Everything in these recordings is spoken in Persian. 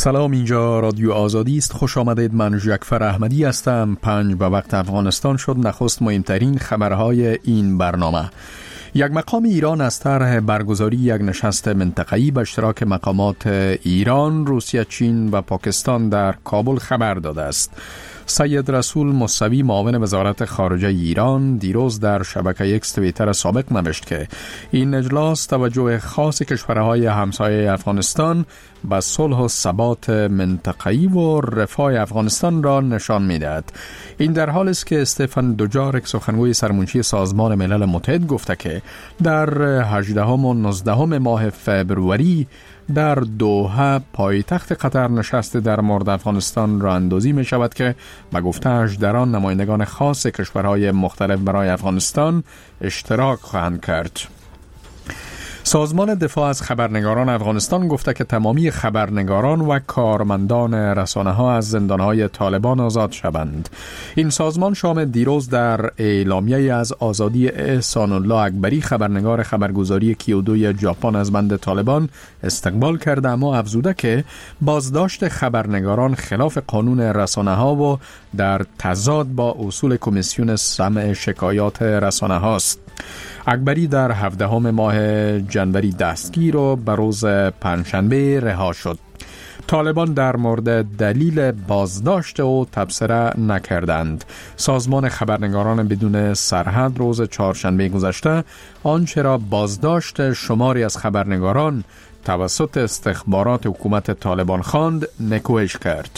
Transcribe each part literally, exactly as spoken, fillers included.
سلام، اینجا رادیو آزادی است. خوش آمدید. من جعفر احمدی هستم. پنج به وقت افغانستان شد. نخست مهمترین خبرهای این برنامه. یک مقام ایران از طرح برگزاری یک نشست منطقه‌ای به اشتراک مقامات ایران، روسیه، چین و پاکستان در کابل خبر داده است. سید رسول موسوی معاون وزارت خارجه ایران دیروز در شبکه اکس توییتر سابق نوشت که این اجلاس توجه خاص کشورهای همسایه افغانستان به صلح و ثبات منطقه‌ای و رفاه افغانستان را نشان می‌دهد. این در حالی است که استفان دوجارک، سخنگوی سرمنشی سازمان ملل متحد، گفته که در هجدهم و نوزدهم ماه فبروری در دوحه پایتخت قطر نشست در مورد افغانستان را اندازی می شود که به گفته‌اش در آن نمایندگان خاص کشورهای مختلف برای افغانستان اشتراک خواهند کرد. سازمان دفاع از خبرنگاران افغانستان گفته که تمامی خبرنگاران و کارمندان رسانه‌ها از زندان‌های طالبان آزاد شوند. این سازمان شام دیروز در اعلامیه از آزادی احسان الله اکبری، خبرنگار خبرگزاری کیودو ژاپن، از بند طالبان استقبال کرده، اما افزوده که بازداشت خبرنگاران خلاف قانون رسانه‌ها و در تضاد با اصول کمیسیون سمع شکایات رسانه‌ها است. اکبری در هفدهم ماه جنوری دستگیر و به روز پنجشنبه رها شد. طالبان در مورد دلیل بازداشت او تبصره نکردند. سازمان خبرنگاران بدون سرحد روز چهارشنبه گذشته آنچه را بازداشت شماری از خبرنگاران توسط استخبارات حکومت طالبان خواند نکوهش کرد.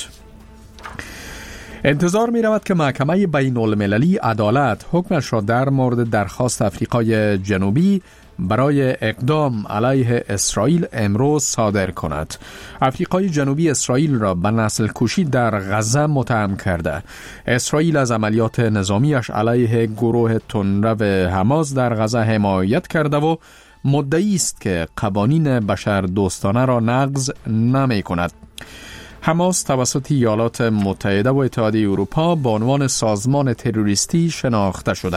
انتظار می رود که محکمه بین المللی عدالت حکمش را در مورد درخواست آفریقای جنوبی برای اقدام علیه اسرائیل امروز صادر کند. آفریقای جنوبی اسرائیل را به نسل کشی در غزه متهم کرده. اسرائیل از عملیات نظامیش علیه گروه تندرو حماس در غزه حمایت کرده و مدعی است که قوانین بشر دوستانه را نقض نمی کند. حماس توسط ایالات متحده و اتحادیه اروپا به عنوان سازمان تروریستی شناخته شده.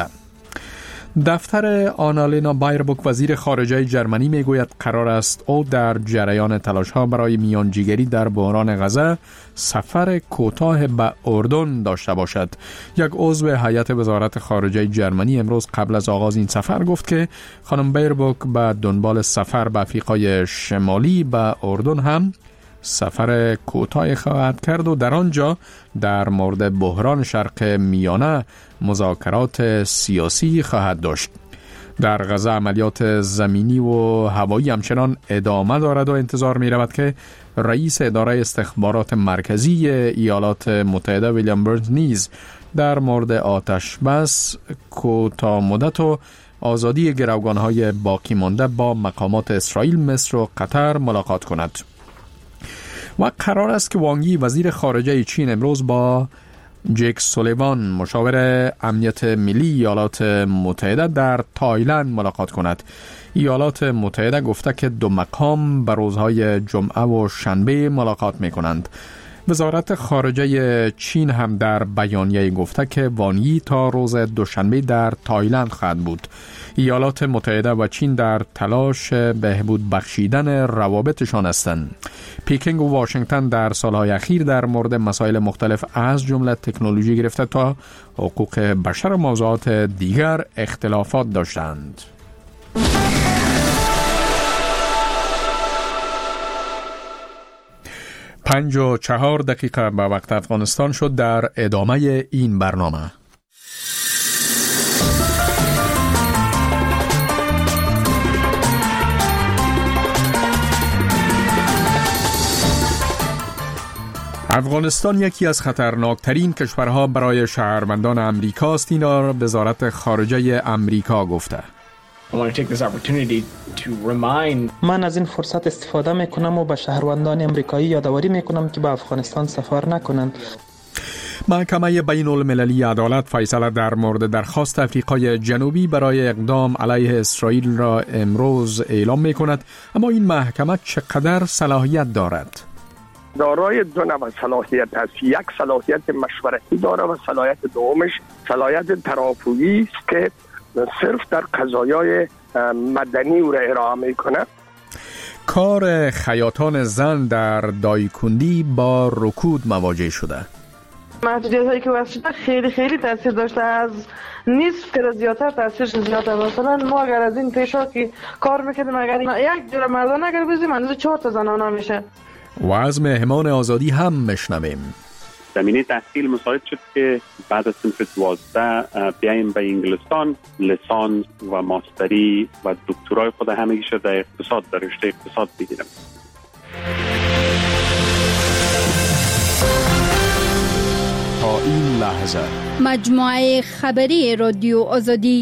دفتر آنالینا بایربوک، وزیر خارجه جرمنی، میگوید قرار است او در جریان تلاش‌ها برای میانجیگری در بحران غزه سفر کوتاه به اردن داشته باشد. یک عضو هیئت وزارت خارجه جرمنی امروز قبل از آغاز این سفر گفت که خانم بایربوک به دنبال سفر به آفریقای شمالی به اردن هم سفر کوتاه خواهد کرد و در آنجا در مورد بحران شرق میانه مذاکرات سیاسی خواهد داشت. در غزه عملیات زمینی و هوایی همچنان ادامه دارد و انتظار می رود که رئیس اداره استخبارات مرکزی ایالات متحده ویلیام برنز نیز در مورد آتش بس کوتاه مدت و آزادی گروگان‌های باقی مانده با مقامات اسرائیل، مصر و قطر ملاقات کند. و قرار است که وانگ یی، وزیر خارجه چین، امروز با جک سولیوان، مشاور امنیت ملی ایالات متحده، در تایلند ملاقات کند. ایالات متحده گفته که دو مقام به روزهای جمعه و شنبه ملاقات می کنند. وزارت خارجه چین هم در بیانیه گفته که وانگ یی تا روز دوشنبه در تایلند خواهد بود. ایالات متحده و چین در تلاش بهبود بخشیدن روابطشان هستند. پیکینگ و واشنگتن در سالهای اخیر در مورد مسائل مختلف از جمله تکنولوژی گرفته تا حقوق بشر و موضوعات دیگر اختلافات داشتند. پنج و چهار دقیقه به وقت افغانستان شد. در ادامه این برنامه افغانستان یکی از خطرناکترین کشورها برای شهروندان امریکا است. این را وزارت خارجه امریکا گفته. من از این فرصت استفاده میکنم و به شهروندان امریکایی یادآوری میکنم که به افغانستان سفر نکنند. محکمه بین المللی عدالت فیصله در مورد درخواست آفریقای جنوبی برای اقدام علیه اسرائیل را امروز اعلام میکند، اما این محکمه چقدر صلاحیت دارد؟ دارای دو نوع صلاحیت است. یک صلاحیت مشورتی داره و صلاحیت دومش صلاحیت ترافعی است که صرف در قضایای مدنی او را ارائه میکنه. کار خیاطان زن در دایکندی با رکود مواجه شده. محدودیت هایی که وضع شده خیلی خیلی تاثیر داشته، از نصف که زیادتر تاثیرش زیاده. مثلا ما اگر از این پیشا که کار میکردیم، اگر یک جور مردان اگر بزیم اندازه چهار تا زنانه میشه. و از مهمان آزادی هم مشنویم. زمینه تحصیل مساعد شد که بعد از صنف دوازده بیاییم به انگلستان لیسانس و ماستری و دکترای خود همگی شد در اقتصاد، در رشته اقتصاد بگیرم. تا این لحظه مجموعه خبری رادیو آزادی.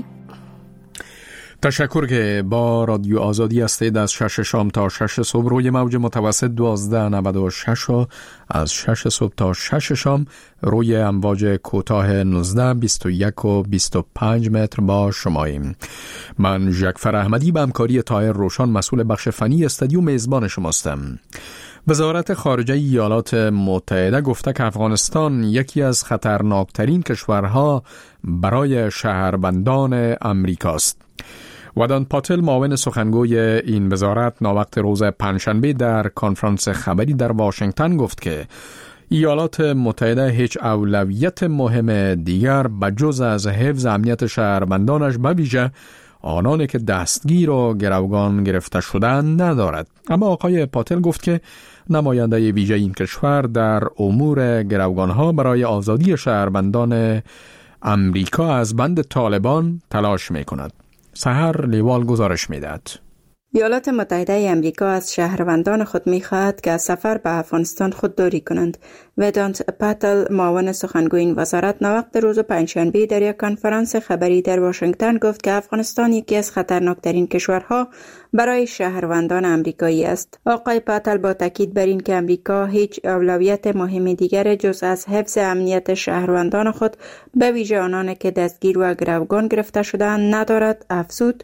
تشکر که با رادیو آزادی هستید. از شش شام تا شش صبح روی موج متوسط دوازده نود و شش و از شش صبح تا شش شام روی امواج کوتاه نوزده بیست و یک و بیست و پنج متر با شماییم. من ژکفر احمدی به همکاری طاهر روشان مسئول بخش فنی استودیو میزبان شماستم. وزارت خارجه ایالات متحده گفته که افغانستان یکی از خطرناکترین کشورها برای شهروندان امریکاست. ودان پاتل معاون سخنگوی این وزارت ناوقت روز پنجشنبه در کنفرانس خبری در واشنگتن گفت که ایالات متحده هیچ اولویت مهم دیگر بجز از حفظ امنیت شهروندانش به ویژه آنانی که دستگیر و گروگان گرفته شدند ندارد. اما آقای پاتل گفت که نماینده ویژه این کشور در امور گروگانها برای آزادی شهروندان امریکا از بند طالبان تلاش می کند. سحر لیوال گزارش می دهد. ایالات متحده امریکا از شهروندان خود می خواهد که از سفر به افغانستان خودداری کنند. ودانت پاتل معاون سخنگوی این وزارت ناوقت روز پنجشنبه در یک کنفرانس خبری در واشنگتن گفت که افغانستان یکی از خطرناکترین کشورها برای شهروندان امریکایی است. آقای پاتل با تاکید بر این که امریکا هیچ اولویت مهم دیگر جز از حفظ امنیت شهروندان خود به ویژه آنان که دستگیر و گروگان گرفته شده‌اند ندارد افزود: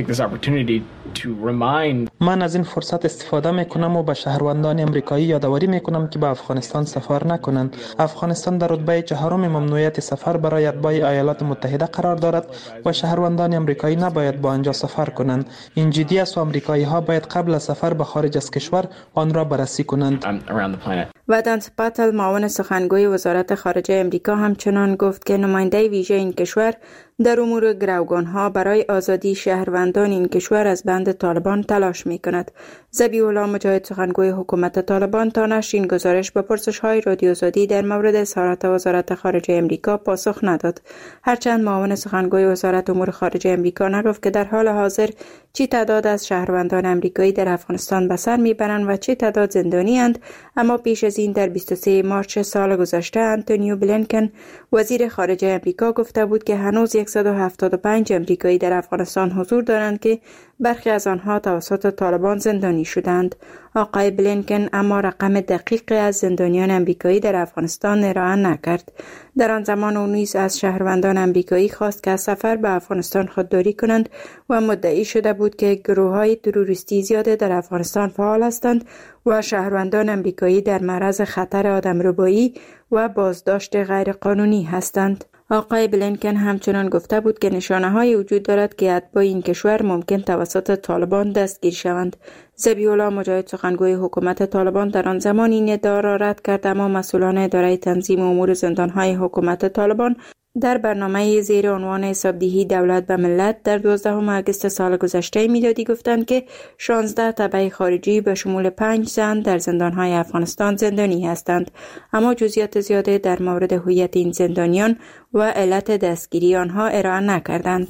من از این فرصت استفاده میکنم و به شهروندان امریکایی یادآوری میکنم که به افغانستان سفر نکنند. افغانستان در رتبه چهارم ممنوعیت سفر برای اتباع ایالات متحده قرار دارد و شهروندان امریکایی نباید با آنجا سفر کنند. این جدی است و امریکایی ها باید قبل از سفر به خارج از کشور آن را بررسی کنند. ودانت پاتل معاون سخنگوی وزارت خارجه امریکا همچنان گفت که نماینده ویژه این کشور در امور گروگانها برای آزادی شهروندان این کشور از بند طالبان تلاش می کند. ذبیح الله مجاهد سخنگوی حکومت طالبان تا نشر این گزارش به پرسش های رادیو آزادی در مورد اظهارات وزارت خارجه امریکا پاسخ نداد. هرچند معاون سخنگوی وزارت امور خارجه امریکا نگفت که در حال حاضر چی تعداد از شهروندان امریکایی در افغانستان به سر میبرند و چی تعداد زندانی اند، اما پیش از این در بیست و سوم مارس سال گذشته انتونیو بلینکن وزیر خارجه امریکا گفته بود که هنوز صد و هفتاد و پنج امریکایی در افغانستان حضور دارند که برخی از آنها توسط طالبان زندانی شدند. آقای بلینکن اما رقم دقیق از زندانیان امریکایی در افغانستان ارائه نکرد. در آن زمان او نیز از شهروندان امریکایی خواست که از سفر به افغانستان خودداری کنند و مدعی شده بود که گروه‌های تروریستی زیاده در افغانستان فعال هستند و شهروندان امریکایی در معرض خطر آدمربایی و بازداشت غیرقانونی هستند. آقای بلینکن همچنان گفته بود که نشانه‌هایی وجود دارد که اتباع این کشور ممکن توسط طالبان دستگیر شوند. ذبیح الله مجاهد سخنگوی حکومت طالبان در آن زمان این ادعا را رد کرد، اما مسئولان اداره تنظیم امور زندان‌های حکومت طالبان در برنامه زیر عنوان حسابدهی دولت به ملت در دوازدهم آگوست سال گذشته میلادی گفتند که شانزده تبع خارجی به شمول پنج زن در زندان‌های افغانستان زندانی هستند، اما جزئیات زیاده در مورد هویت این زندانیان و علت دستگیری آنها ارائه نکردند.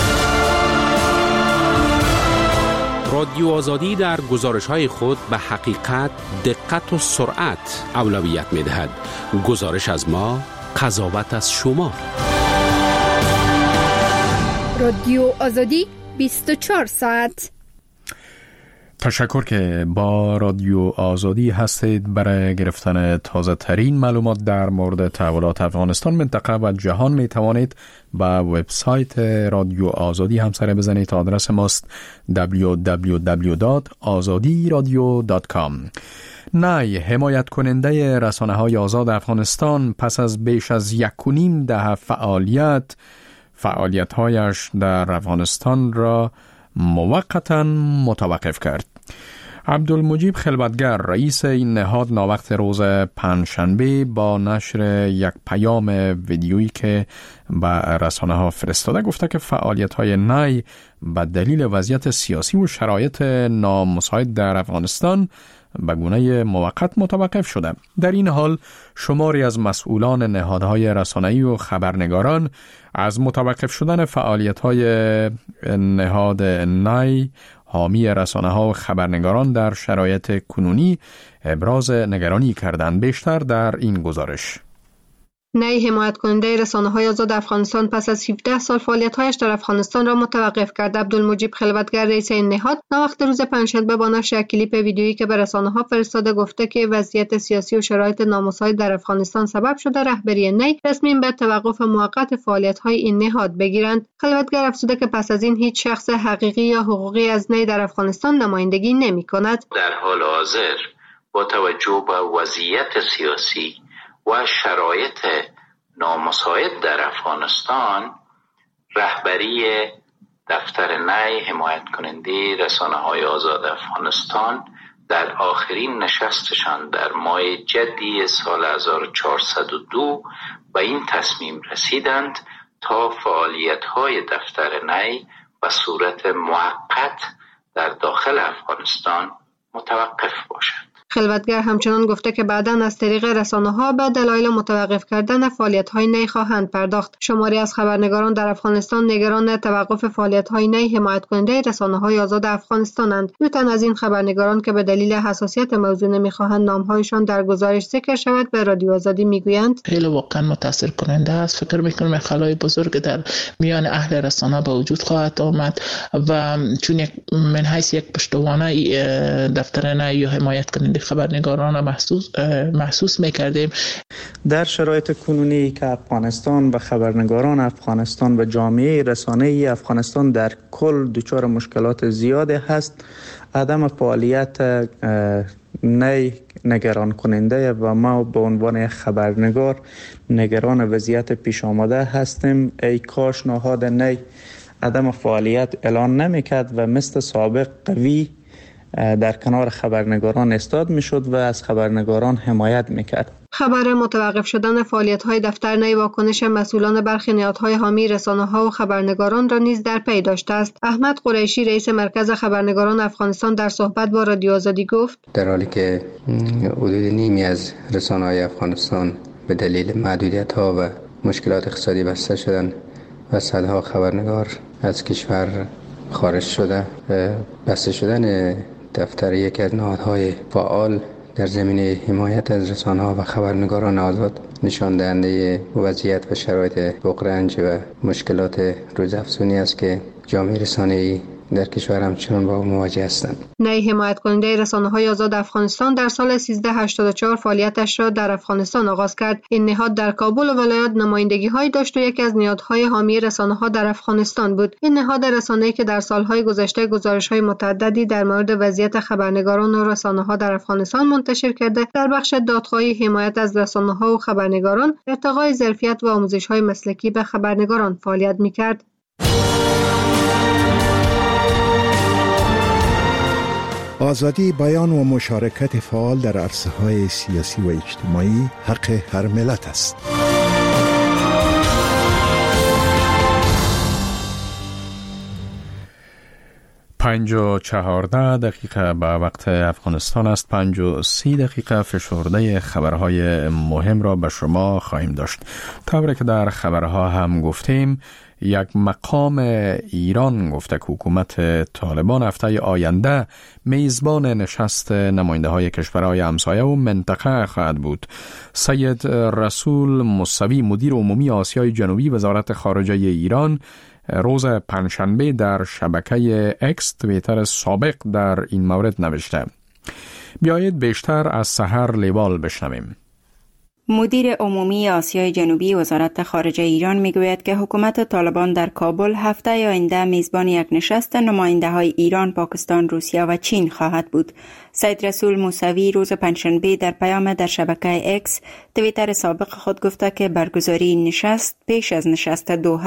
رادیو آزادی در گزارش‌های خود به حقیقت، دقت و سرعت اولویت می‌دهد. گزارش از ما، قضاوت از شما. رادیو آزادی بیست و چهار ساعت. تشکر که با رادیو آزادی هستید. برای گرفتن تازه ترین معلومات در مورد تحولات افغانستان، منطقه و جهان می توانید به وبسایت رادیو آزادی هم سر بزنید. آدرس ماست دبلیو دبلیو دبلیو دات آزادی رادیو دات کام. نای حمایت کننده رسانه های آزاد افغانستان پس از بیش از یک و نیم دهه فعالیت فعالیت هایش در افغانستان را موقتا متوقف کرد. عبدالمجیب خلوتگر رئیس این نهاد ناوقت روز پنجشنبه با نشر یک پیام ویدیویی که به رسانه ها فرستاده گفته که فعالیت های نی به دلیل وضعیت سیاسی و شرایط نامساعد در افغانستان به گونه موقت متوقف شده. در این حال شماری از مسئولان نهادهای رسانه‌ای و خبرنگاران از متوقف شدن فعالیت‌های نهاد نی حامی رسانه‌ها و خبرنگاران در شرایط کنونی ابراز نگرانی کردند. بیشتر در این گزارش. نی حمایت کننده رسانه‌های آزاد افغانستان پس از هفده سال فعالیت‌هایش در افغانستان را متوقف کرد. عبدالمجیب خلوتگر رئیس این نهاد ناوقت روز پنجشنبه با نشر کلیپ ویدیویی که به رسانه‌ها فرستاده گفته که وضعیت سیاسی و شرایط نامساعد در افغانستان سبب شده رهبری نی تصمیم به توقف موقت فعالیت‌های این نهاد بگیرند. خلوتگر افزوده که پس از این هیچ شخص حقیقی یا حقوقی از نی در افغانستان نمایندگی نمی‌کند. در حال حاضر با توجه به وضعیت سیاسی و شرایط نامساعد در افغانستان رهبری دفتر نی حمایت کننده رسانه‌های آزاد افغانستان در آخرین نشستشان در ماه جدی سال هزار و چهارصد و دو به این تصمیم رسیدند تا فعالیت‌های دفتر نی به صورت موقت در داخل افغانستان متوقف باشد. خلوتگر همچنان گفته که بعداً از طریق رسانه‌ها به دلایل متوقف کردن فعالیت‌های نی خواهند پرداخت. شماری از خبرنگاران در افغانستان نگران توقف فعالیت‌های نی حمایت کننده رسانه‌های آزاد افغانستانند. دو تن از این خبرنگاران که به دلیل حساسیت موضوع نمی‌خواهند نام‌هایشان در گزارش ذکر شود به رادیو آزادی میگویند خیلی واقعا متأثر کننده است. فکر می‌کنم خلای بزرگ در میان اهل رسانه به وجود خواهد آمد و چون یک من حیث یک پشتوانه دفتر نی یا حمایت کننده خبرنگاران محسوس محسوس می‌کردیم. در شرایط کنونی که افغانستان و خبرنگاران افغانستان و جامعه رسانه‌ای افغانستان در کل دچار مشکلات زیاد هست، عدم فعالیت نی نگران کننده و ما به عنوان خبرنگار نگران وضعیت پیش آمده هستیم. ای کاش نهاد نی عدم فعالیت اعلان نمی‌کرد و مثل سابق قوی در کنار خبرنگاران استاد میشد و از خبرنگاران حمایت میکرد. خبر متوقف شدن فعالیت‌های دفتر نی واکنش مسئولان برخی نهادهای حامی رسانه‌ها و خبرنگاران را نیز در پی داشته است. احمد قریشی رئیس مرکز خبرنگاران افغانستان در صحبت با رادیو آزادی گفت در حالی که حدود نیمی از رسانه‌های افغانستان به دلیل محدودیت‌ها و مشکلات اقتصادی بسته شدند و صدها خبرنگار از کشور خارج شده، بسته شدن دفتر یکی از نهادهای فعال در زمینه حمایت از رسانه‌ها و خبرنگاران آزاد نشان دهنده وضعیت و شرایط بغرنج و مشکلات روزافزونی است که جامعه رسانه‌ای در کشور همچنان با مواجه هستند. نی حمایت کننده رسانه‌های آزاد افغانستان در سال سیزده هشتاد و چهار فعالیتش را در افغانستان آغاز کرد. این نهاد در کابل و ولایات نمایندگی‌هایی داشت و یکی از نهادهای حامی رسانه‌ها در افغانستان بود. این نهاد رسانه‌ای که در سال‌های گذشته گزارش‌های متعددی در مورد وضعیت خبرنگاران و رسانه‌ها در افغانستان منتشر کرده، در بخش دادخواهی حمایت از رسانه‌ها و خبرنگاران، ارتقای ظرفیت و آموزش‌های مسلکی به خبرنگاران فعالیت می‌کرد. آزادی بیان و مشارکت فعال در عرصه‌های سیاسی و اجتماعی حق هر ملت است. پنج و چهارده دقیقه به وقت افغانستان است. پنج و سی دقیقه فشرده خبرهای مهم را به شما خواهیم داشت. طوری که در خبرها هم گفتیم، یک مقام ایران گفته که حکومت طالبان هفته آینده میزبان نشست نماینده های کشورهای همسایه و منطقه خواهد بود. سید رسول موسوی مدیر عمومی آسیای جنوبی وزارت خارجه ایران روز پنجشنبه در شبکه اکس توییتر سابق در این مورد نوشته. بیایید بیشتر از سحر لیوال بشنویم. مدیر عمومی آسیای جنوبی وزارت خارجه ایران میگوید که حکومت طالبان در کابل هفته آینده میزبان یک نشست نماینده های ایران، پاکستان، روسیه و چین خواهد بود. سید رسول موسوی روز پنجشنبه در پیام در شبکه اکس توییتر سابق خود گفته که برگزاری نشست پیش از نشست دوحه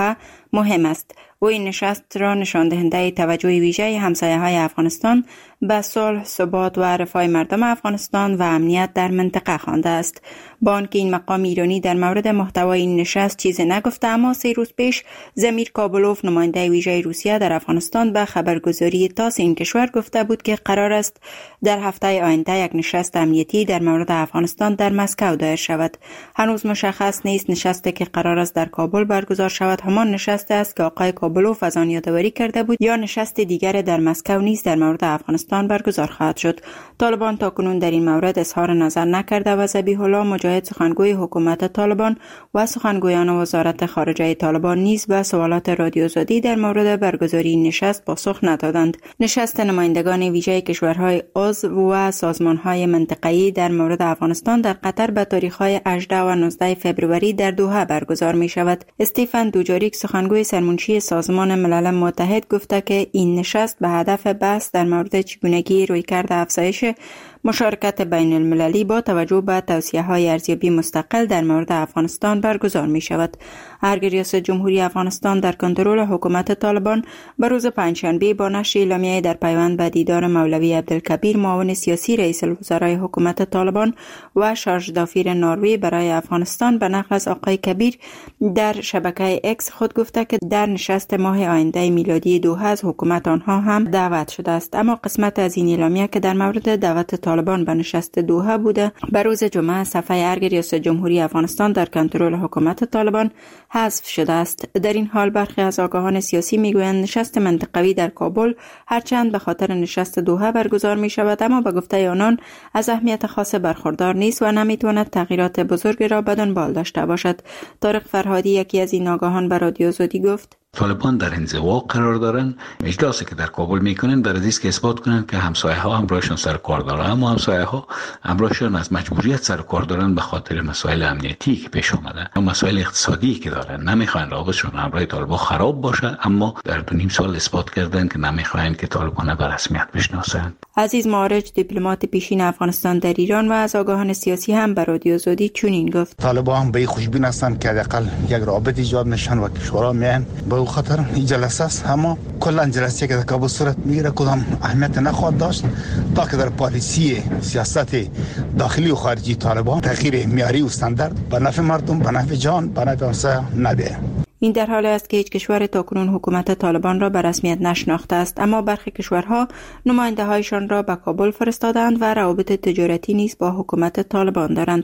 مهم است. او این نشست را نشان دهنده توجه ویژه همسایه‌های افغانستان به صلح، ثبات و رفاه مردم افغانستان و امنیت در منطقه خوانده است. با آنکه این مقام ایرانی در مورد محتوای این نشست چیزی نگفته، اما سه روز پیش زمیر کابلوف نماینده ویژه روسیه در افغانستان به خبرگزاری تاس این کشور گفته بود که قرار است در هفته آینده یک نشست امنیتی در مورد افغانستان در مسکو دایر شود. هنوز مشخص نیست نشستی که قرار است در کابل برگزار شود همان نشست است که آقای کابلوف از آن یادآوری کرده بود یا نشست دیگر در مسکو نیز در مورد افغانستان برگزار خواهد شد. طالبان تاکنون در این مورد اظهار نظر نکرده و ذبیح الله مجاهد سخنگوی حکومت طالبان و سخنگویان وزارت خارجه طالبان نیز به سوالات رادیو آزادی در مورد برگزاری این نشست پاسخ ندادند. نشست نمایندگان ویژه کشورهای عضو و سازمانهای منطقه‌ای در مورد افغانستان در قطر به تاریخ‌های هجدهم و نوزدهم فوریه در دوحه برگزار می شود. استیفن دوجاریک سخنگوی سرمنشی سازمان ملل متحد گفته که این نشست به هدف بحث در مورد چگونگی رویکرد افزایش مشارکت بین المللی با توجه به توصیه‌های ارزیابی مستقل در مورد افغانستان برگزار می شود. ارگ ریاست جمهوری افغانستان در کنترل حکومت طالبان به روز پنجشنبه با نشر اعلامیه در پیوند به دیدار مولوی عبدالکبیر معاون سیاسی رئیس الوزرای حکومت طالبان و شارژ دافیر نروژ برای افغانستان به نقل از آقای کبیر در شبکه اکس خود گفته که در نشست ماه آینده میلادی دوحه از حکومت آنها هم دعوت شده است. اما قسمت از این اعلامیه که در مورد دعوت طالبان به نشست دوحه بوده به روز جمعه صفحه ارگ ریاست جمهوری افغانستان در کنترل حکومت طالبان حذف شده است. در این حال برخی از آگاهان سیاسی میگویند نشست منطقوی در کابل هرچند به خاطر نشست دوحه برگزار می شود اما به گفته آنان از اهمیت خاص برخوردار نیست و نمیتواند تغییرات بزرگی را به دنبال داشته باشد. طارق فرهادی یکی از این آگاهان به رادیو آزادی گفت: طالبان در انزوا قرار دارن، اجلاسی که در کابل میکنن در از که اثبات کنن که همسایه ها همراهشون سر کار دارن، اما همسایه ها همراهشون از مجبوریت سر کار دارن به خاطر مسائل امنیتی که پیش اومده و مسائل اقتصادی که دارن. نمیخواین رابطشون همراه طالبان خراب باشه، اما در دو نیم سال اثبات کردن که نمیخواین که طالبان به رسمیت بشناسن. عزیز معارج دیپلمات پیشین افغانستان در ایران و از آگاهان سیاسی هم به رادیو آزادی چنین گفت: طالبان به خوشبین هستند که حداقل یک رابطه ایجاد نشن و کشورها میان به خاطر این جلسه است، اما کلا جلسه که در کابل صورت میگیره کدام اهمیت نخواهد داشت تا که در پالیسی سیاست داخلی و خارجی طالبان تغییر معیاری و استاندارد به نفع مردم، به نفع جان، به نفع همسایه نده. این در حالی است که هیچ کشور تاکنون حکومت طالبان را به رسمیت نشناخته است، اما برخی کشورها نماینده هایشان را به کابل فرستادند و روابط تجارتی نیز با حکومت طالبان دارند.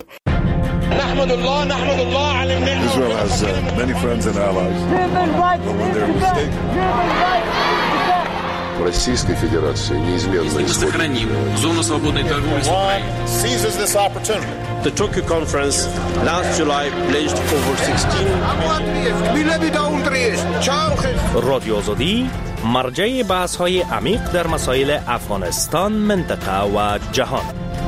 نحمد الله نحمد الله على النعمة. Israel has uh, many friends and allies. But when they're mistaken. Российской Федерации неизменно сохраним зону свободной торговли с Украиной. Seizes this opportunity. The Tokyo conference last July pledged over sixteen رادیو آزادی مرجع بحث‌های عمیق در مسائل افغانستان، منطقه و جهان.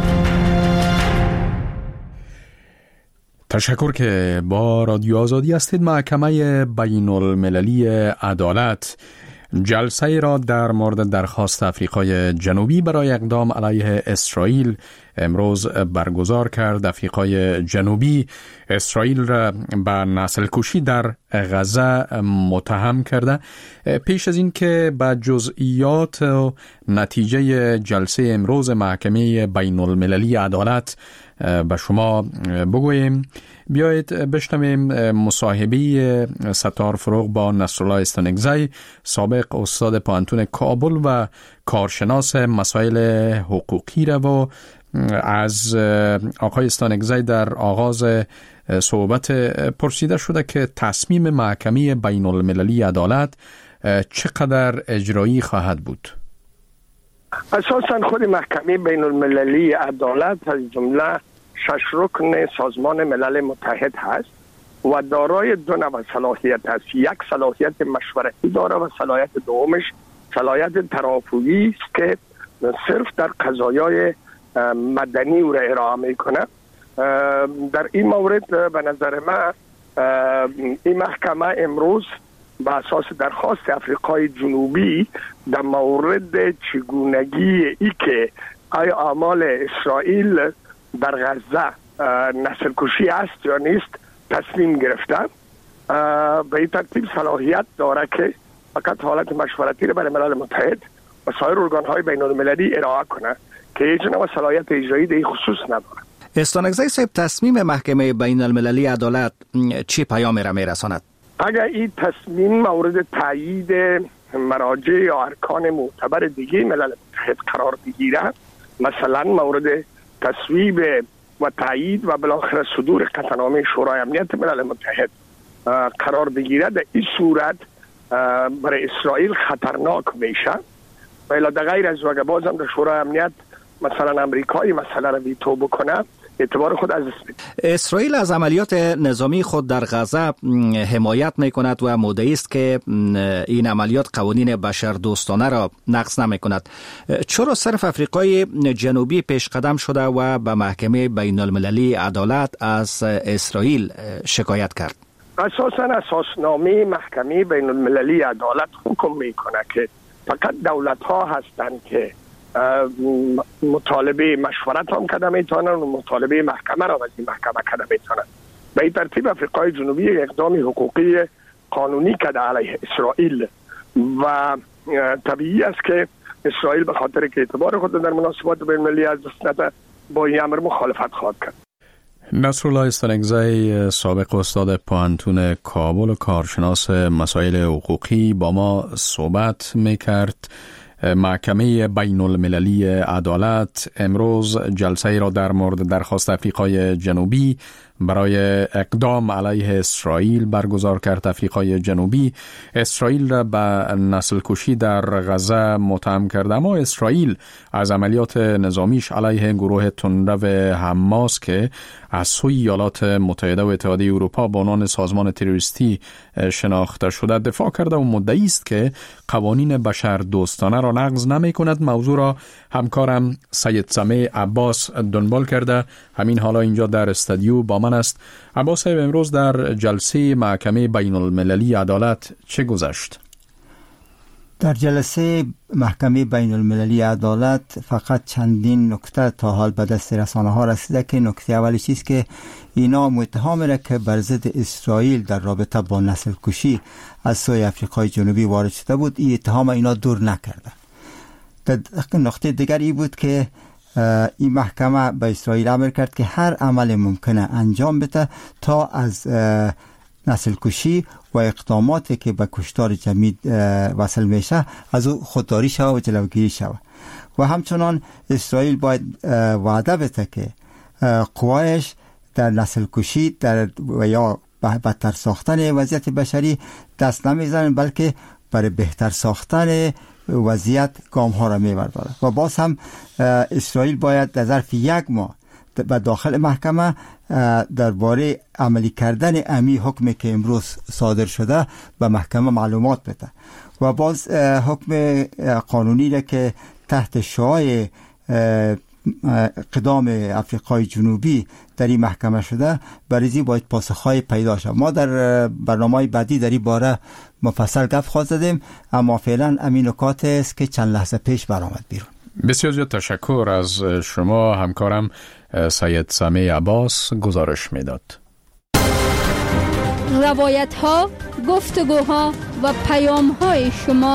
تشکر که با رادیو آزادی هستید. محکمه بین المللی عدالت جلسه را در مورد درخواست آفریقای جنوبی برای اقدام علیه اسرائیل امروز برگزار کرد. آفریقای جنوبی اسرائیل را به نسل کشی در غزه متهم کرده. پیش از این که به جزئیات و نتیجه جلسه امروز محکمه بین المللی عدالت به شما بگوییم، بیایید بشنویم مصاحبه ستار فروغ با نصرالله استانکزی، سابق استاد پانتون کابل و کارشناس مسائل حقوقی را و از آقای استانکزی در آغاز صحبت پرسیده شده که تصمیم محکمه بین المللی عدالت چقدر اجرایی خواهد بود. اساساً خود محکمه بین المللی عدالت از جمله شش رکن سازمان ملل متحد هست و دارای دو نوع صلاحیت است. یک صلاحیت مشورتی داره و صلاحیت دومش صلاحیت ترافعی است که صرف در قضایای مدنی او را ارائه میکنه. در این مورد به نظر من این محکمه امروز به اساس درخواست آفریقای جنوبی در مورد چگونگی ای که آیا اعمال اسرائیل در غزه نسل کشی است یا نیست تصمیم گرفته به این ترتیب صلاحیت داره که فقط حالت مشورتی را برای ملل متحد و سایر ارگان‌های بین‌المللی ارائه کنه که هیچ نوع صلاحیت اجرایی در این خصوص نداره. استانکزی صاحب، تصمیم محکمه بین المللی عدالت چی پیامی را میرساند؟ اگر این تصمیم مورد تایید مراجع یا ارکان معتبر دیگه ملل متحد قرار بگیره، مثلا مورد تصویب و تایید و بالاخره صدور قطعنامه شورای امنیت ملل متحد قرار بگیره، در این صورت برای اسرائیل خطرناک میشه. ولی در غیر از وگه بازم در شورای امنیت مثلا امریکایی مسئله را ویتو بکنه، اعتبار خود از دست میده. اسرائیل از عملیات نظامی خود در غزه حمایت میکند و مدعی است که این عملیات قوانین بشر دوستانه را نقض نمیکند. چرا صرف آفریقای جنوبی پیش قدم شده و به محکمه بین المللی عدالت از اسرائیل شکایت کرد؟ اساساً اساسنامه محکمه بین المللی عدالت حکم میکنه که فقط دولت ها هستند که مطالبه مشورت هم کده میتونن و مطالبه محکمه را از این محکمه کده میتونن. به این ترتیب افریقای جنوبی اقدام حقوقی قانونی کده علیه اسرائیل و طبیعی است که اسرائیل به خاطر که اعتبار خود در مناسبات بین المللی از دست نده با این امر مخالفت خواهد کرد. نصرالله استانکزی، سابق استاد پوهنتون کابل و کارشناس مسائل حقوقی، با ما صحبت میکرد. محکمه بین المللی عدالت امروز جلسه را در مورد درخواست آفریقای جنوبی برای اقدام علیه اسرائیل برگزار کرد. آفریقای جنوبی اسرائیل را به نسل کشی در غزه متهم کرد، اما اسرائیل از عملیات نظامیش علیه گروه تندرو حماس که از سوی ایالات متحده و اتحادیه اروپا به عنوان سازمان تروریستی شناخته شده دفاع کرده و مدعی است که قوانین بشر دوستانه را نقض نمی کند. موضوع را همکارم سید سمیع عباس دنبال کرده، همین حالا اینجا در استودیو با من است. عباس صاحب، امروز در جلسه محکمه بین المللی عدالت چه گذشت؟ در جلسه محکمه بین المللی عدالت فقط چندین نکته تا حال به دست رسانه ها رسیده که نکته اولی چیست که اینا متهم را که بر ضد اسرائیل در رابطه با نسل کشی از سوی آفریقای جنوبی وارد شده بود، این اتهام اینا دور نکرده. نکته دیگری بود که این محکمه به اسرائیل امر کرد که هر عمل ممکنه انجام بده تا از نسل کشی و اقداماتی که به کشتار جمعی وصل میشه از او خودداری شود و جلوگیری شود. و همچنان اسرائیل باید وعده بده که قوایش در نسل کشی در و یا بدتر ساختن وضعیت بشری دست نمیزنن، بلکه برای بهتر ساختن وضعیت گام ها را میبرداره. و باز هم اسرائیل باید در ظرف یک ماه به داخل محکمه درباره عملی کردن امی حکمی که امروز صادر شده به محکمه معلومات بده. و باز حکم قانونی را که تحت شعاع اقدام آفریقای جنوبی در این محکمه شده بریزی باید پاسخهای پیدا شد. ما در برنامه بعدی در این باره مفصل گپ خواهد زدیم، اما فعلا امین نکات است که چند لحظه پیش برآمد بیرون. بسیار زیاد تشکر از شما. همکارم سید سمیع عباس گزارش میداد. روایت ها، گفتگوها و پیام های شما.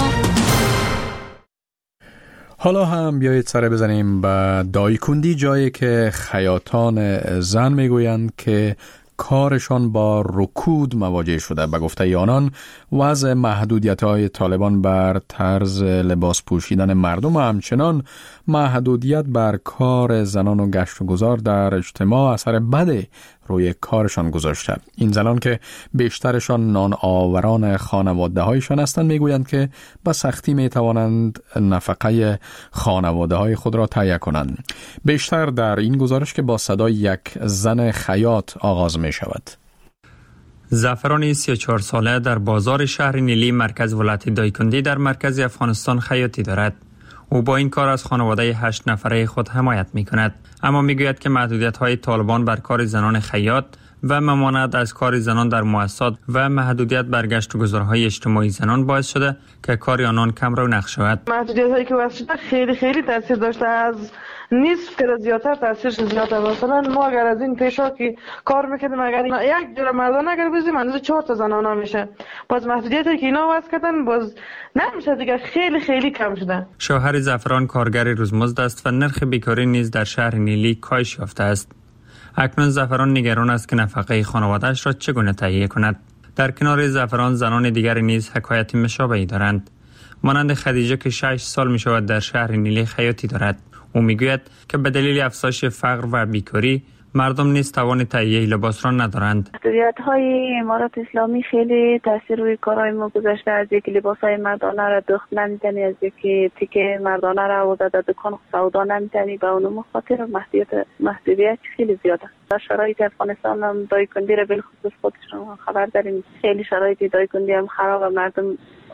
حالا هم بیایید سر بزنیم به دایکندی، جایی که خیاطان زن میگویند که کارشان با رکود مواجه شده. به گفته آنان وضع محدودیت‌های طالبان بر طرز لباس پوشیدن مردم و همچنان محدودیت بر کار زنان و گشت و گذار در اجتماع اثر بد روی کارشان گذاشته. این زنان که بیشترشان نان آوران خانواده هایشان هستند میگویند که با سختی میتوانند نفقه خانواده های خود را تهیه کنند. بیشتر در این گزارش که با صدای یک زن خیاط آغاز می شود. زعفران سی و چهار ساله در بازار شهر نیلی مرکز ولایت دایکندی در مرکز افغانستان خیاطی دارد. او با این کار از خانواده هشت نفره خود حمایت می کند، اما می گوید که محدودیت های طالبان بر کار زنان خیاط و ممانعت از کار زنان در مؤسسات و محدودیت برگشت و گذارهای اجتماعی زنان باعث شده که کار آنان کم رونق شود. محدودیت هایی که وضع شده خیلی خیلی تاثیر داشته، از نصف که زیادتر تاثیرش زیاده. مثلا ما اگر از این پیشا که کار میکردیم اگر یک جور مردان اگر بزنیم اندازه چهار تا زنانه میشه، باز محدودیتی که اینا وضع کردن باز نمیشه دیگه، خیلی خیلی کم شده. شوهر زعفران کارگر روزمزد است و نرخ بیکاری نیز در شهر نیلی کاهش یافته است. اکنون زعفران نگران است که نفقه خانواده‌اش را چگونه تهیه کند. در کنار زعفران زنان دیگر نیز حکایت مشابهی دارند. مانند خدیجه که شش سال می شود در شهر نیلی خیاطی دارد. او میگوید که به دلیل افزایش فقر و بیکاری مردم نیز توان تهیه لباس را ندارند. محدودیت‌های امارات اسلامی خیلی تاثیر روی کارهای ما گذاشته، از اینکه لباس‌های مردانه را دخت نمی‌تنی، از اینکه تیکه مردانه را آورده در دکان سودا نمی‌تنی، به اون خاطر محدودیت محدودیت خیلی زیاده. در شرایط افغانستان هم دایکندی را بالخصوص خودشون خبر داریم، خیلی شرایط دایکندی هم خراب، مردم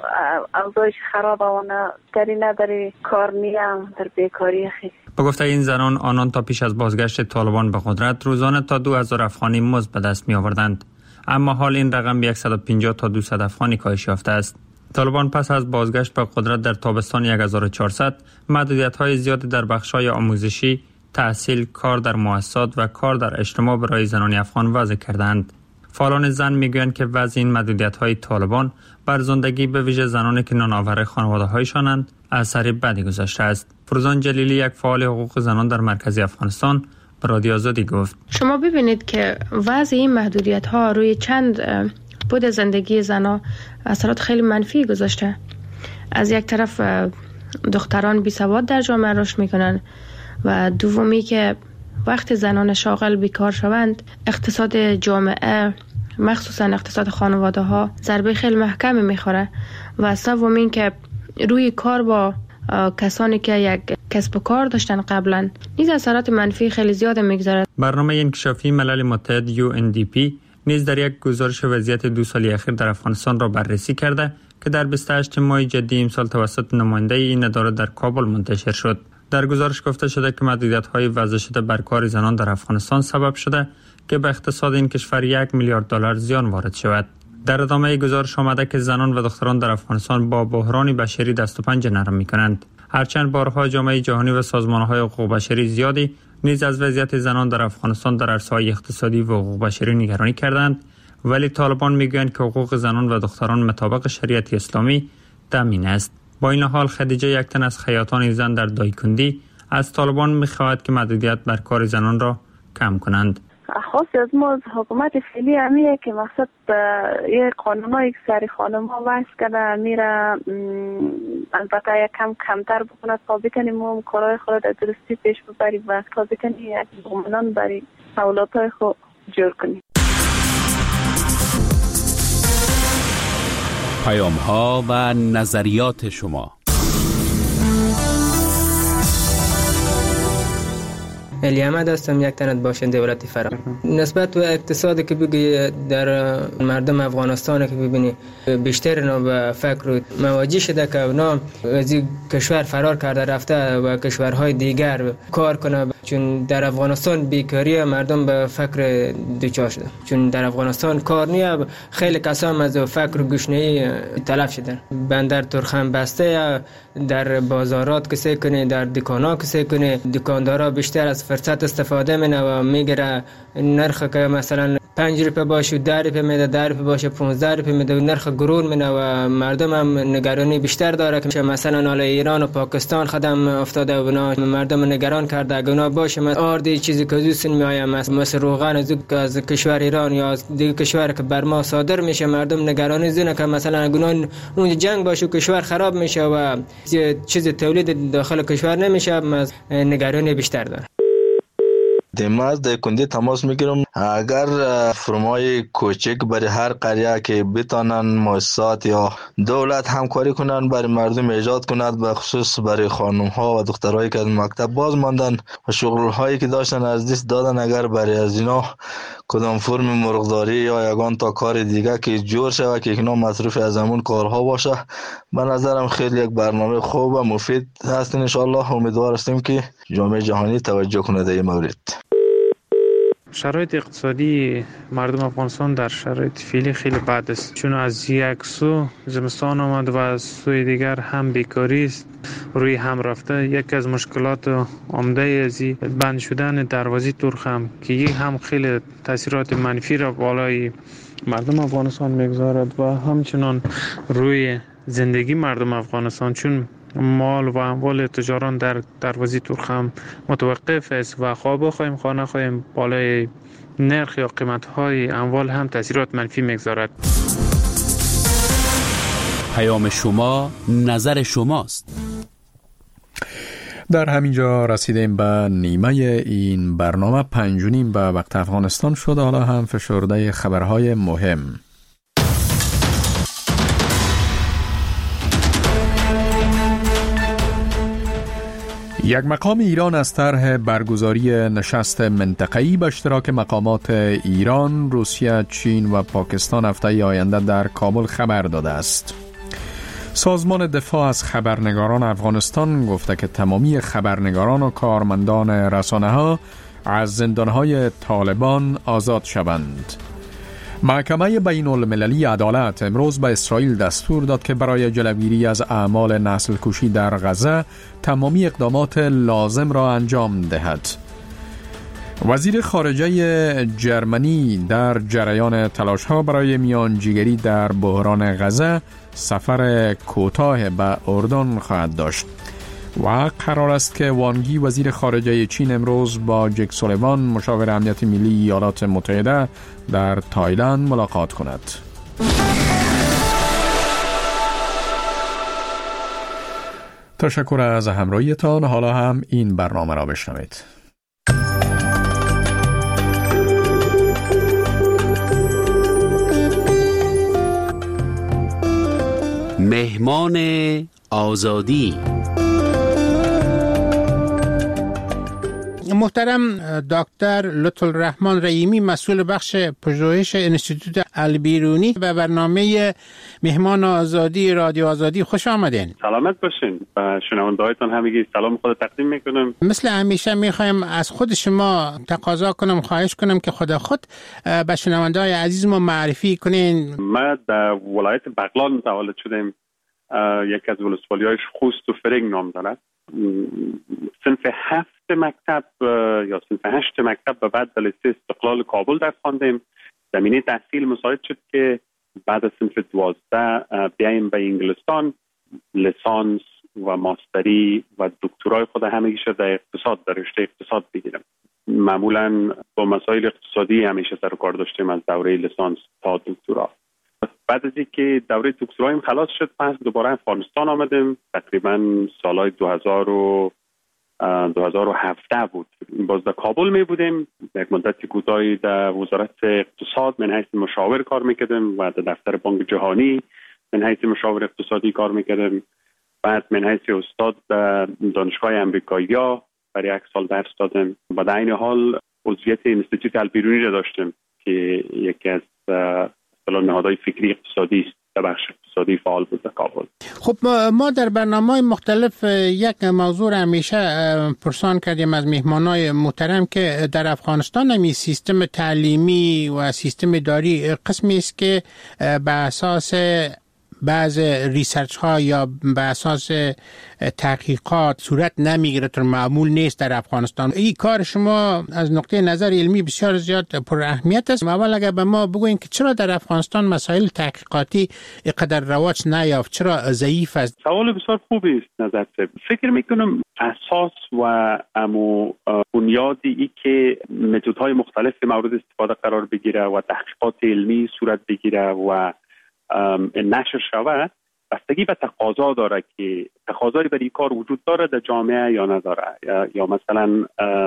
اوضاعش خراب و کاری نداره، کار نیم، در بیکاری خیلی. با گفته این زنان، آنان تا پیش از بازگشت طالبان به قدرت روزانه تا دو هزار افغانی مزد به دست می آوردند، اما حال این رقم به صد و پنجاه تا دویست افغانی کاهش یافته است. طالبان پس از بازگشت به قدرت در تابستان هزار و چهارصد محدودیت‌های زیادی در بخش‌های آموزشی، تحصیل، کار در مؤسسات و کار در اجتماع برای زنان افغان وضع کردند. فعالان زن میگویند که وضع این محدودیت‌های طالبان بر زندگی به ویژه زنانی که نانآور خانواده‌هایشانند اثر بدی گذاشته است. فروزان جلیلی، یک فعال حقوق زنان در مرکز افغانستان، به رادیو آزادی گفت: شما ببینید که وضع این محدودیت‌ها روی چند بود زندگی زنان اثرات خیلی منفی گذاشته. از یک طرف دختران بی‌سواد در جامعه رشد می‌کنند و دومی که وقتی زنان شاغل بیکار شوند اقتصاد جامعه مخصوصا اقتصاد خانواده ها ضربه خیلی محکمی میخوره و سومین که روی کار با کسانی که یک کسب و کار داشتن قبلا نیز اثرات منفی خیلی زیاد میگذارد. برنامه انکشافی ملل متحد یو ان دی پی نیز در یک گزارش وضعیت دو سالی اخیر در افغانستان را بررسی کرده که در بیست و هشتم ماه جدی امسال توسط نماینده این اداره در کابل منتشر شد. در گزارش گفته شده که محدودیت‌های وضع شده بر کار زنان در افغانستان سبب شده که به اقتصاد این کشور یک میلیارد دلار زیان وارد شود. در ادامه گزارش آمده که زنان و دختران در افغانستان با بحران بشری دست و پنجه نرم می‌کنند. هرچند بارها جامعه جهانی و سازمان‌های حقوق بشری زیادی نیز از وضعیت زنان در افغانستان در عرصه‌های اقتصادی و حقوق بشری نگرانی کردند، ولی طالبان می‌گویند که حقوق زنان و دختران مطابق شریعت اسلامی تامین است. با این حال خدیجه، یک تن از خیاطان زن در دایکندی، از طالبان می‌خواهد که محدودیت بر کار زنان را کم کنند. خاصی از ما از حکومت فعلی همیه که مقصد یک قانونایی که سری خانم ها وضع کرده میره البته یک کم کمتر بکنه تا بکنیم ما کارهای خود در درستی پیش ببریم و تا بکنیم یک ضمانان برای اولادهای خود جور کنیم. پیام ها و نظریات شما. علی احمد هستم، یک تنت باشنده ولایت فرا. نسبت به اقتصادی که بگی در مردم افغانستان که ببینی بیشتر اینا به فکر مواجه شده که اونا از کشور فرار کرده رفته و کشورهای دیگر کار کنه، چون در افغانستان بیکاری مردم به فکر دوچار شده، چون در افغانستان کار نیه. خیلی کسان از فکر و گشنه‌ای تلف شدن. بندر ترخم بسته، در بازارات کسی کنه، در دکانا کسی کنه، دکاندارا بیشتر از فرصت استفاده منه و میگیره نرخ که مثلا پنج روپه باشه ده روپه میده، ده روپه باشه پانزده روپه میده و نرخ گرون منه و مردم هم نگرانی بیشتر داره که مثلا حالا ایران و پاکستان خدم افتاده و بنا مردم نگران کرده اگه اونا باشه مثلا آردی چیزی که زوسن میآید مثل روغن از از کشور ایران یا از دیگه کشور که بر ما صادر میشه، مردم نگرانی زونه که مثلا اگه اون جنگ باشه کشور خراب میشه و چیز تولید داخل کشور نمیشه، نگرانی بیشتر داره. دیماز دایکندی تماس میگیرم. اگر فرمای کوچک برای هر قریه که بتانن مؤسسات یا دولت همکاری کنن برای مردم ایجاد کند، به خصوص برای خانم ها و دخترایی که از مکتب باز ماندن و شغل هایی که داشتن از دست دادن، اگر برای از اینا کدام فرم مرغداری یا یگان تا کار دیگه که جور شود که اینا مصروف از همون کارها باشه، به نظرم خیلی یک برنامه خوب و مفید هست. ان شاء الله امیدوار هستیم که جامعه جهانی توجه کنه در این مورد. شرایط اقتصادی مردم افغانستان در شرایط فعلی خیلی بد است، چون از یک سو زمستان آمد و از سوی دیگر هم بیکاری است روی هم رفته. یک از مشکلات عمده ازی بند شدن دروازه ترخم که یک هم خیلی تاثیرات منفی را بالای مردم افغانستان میگذارد و همچنان روی زندگی مردم افغانستان، چون مال و اموال تجاران در دروازه ترخم متوقف است و خواه بخواهیم خواه نخواهیم بالای نرخ یا قیمت های اموال هم تاثیرات منفی میگذارد. پیام شما نظر شماست. در همینجا رسیدیم به نیمه این برنامه. پنج و نیم به وقت افغانستان شد. حالا هم فشرده خبرهای مهم. یک مقام ایران از طرح برگزاری نشست منطقه‌ای به اشتراک مقامات ایران، روسیه، چین و پاکستان هفته آینده در کابل خبر داده است. سازمان دفاع از خبرنگاران افغانستان گفته که تمامی خبرنگاران و کارمندان رسانه‌ها از زندانهای طالبان آزاد شوند. محکمه بین المللی عدالت امروز به اسرائیل دستور داد که برای جلوگیری از اعمال نسل کشی در غزه تمامی اقدامات لازم را انجام دهد. وزیر خارجه جرمنی در جریان تلاش‌ها برای میانجیگری در بحران غزه سفر کوتاه به اردن خواهد داشت و قرار است که وانگی وزیر خارجه چین امروز با جک سولیوان مشاور امنیت ملی ایالات متحده در تایلند ملاقات کند. تشکر از همراهیتان. حالا هم این برنامه را بشنوید. مهمان آزادی. محترم دکتر لطف الرحمن رحیمی، مسئول بخش پژوهش انستیتوت البیرونی، به برنامه مهمان آزادی رادیو آزادی خوش آمدین. سلامت باشین. و شنونده‌هایتان همگی سلام خود تقدیم میکنم. مثل همیشه میخوایم از خود شما تقاضا کنم، خواهش کنم که خود خود به شنونده‌های عزیز ما معرفی کنین. ما در ولایت بغلان متولد شدیم. یکی از ولسوالی‌های خوست و فرنگ نام دارد. صنف هفت مکتب یا صنف هشت مکتب به بعد در لیسه استقلال کابل درس خواندیم. زمینه تحصیل مساعد شد که بعد از صنف دوازده بیاییم به انگلستان لیسانس و ماستری و دکترای خود همگی شد در اقتصاد، در رشته اقتصاد بگیرم. معمولا با مسائل اقتصادی همیشه سر و کار داشتیم از دوره لیسانس تا دکترا. بعد از اینکه دوره دکترایم خلاص شد، پس دوباره افغانستان آمدیم. تقریبا سالهای دو هزار و هفده بود. باز در کابل می بودیم. یک مدت کوتاهی در وزارت اقتصاد من حیث مشاور کار میکردیم و در دفتر بانک جهانی من حیث مشاور اقتصادی کار میکردیم. بعد من حیث استاد در دانشگاه امریکایی برای یک سال درس دادم و در این حال عضویت انستیتوت البیرونی را داشتیم که یکی از نهادهای فکری اقتصادی است، در بخش اقتصادی فعال بود در کابل. خب ما در برنامه‌های مختلف یک موضوع همیشه پرسان کردیم از مهمانای محترم که در افغانستان همی سیستم تعلیمی و سیستم اداری قسمی است که به اساس بعض ریسرچ ها یا به اساس تحقیقات صورت نمیگیره، طور معمول نیست در افغانستان. این کار شما از نقطه نظر علمی بسیار زیاد پر اهمیت است. اول اگر به ما بگوین که چرا در افغانستان مسائل تحقیقاتی اینقدر رواج نیافت، چرا ضعیف است؟ سوال بسیار خوبی است نظر سب. فکر میکنم اساس و امو بنیادی ای که متدهای مختلف مورد استفاده قرار بگیره و تحقیقات علمی صورت بگیره و نشر شود بستگی به تقاضا داره که تقاضایی برای این کار وجود داره در جامعه یا نداره، یا, یا مثلا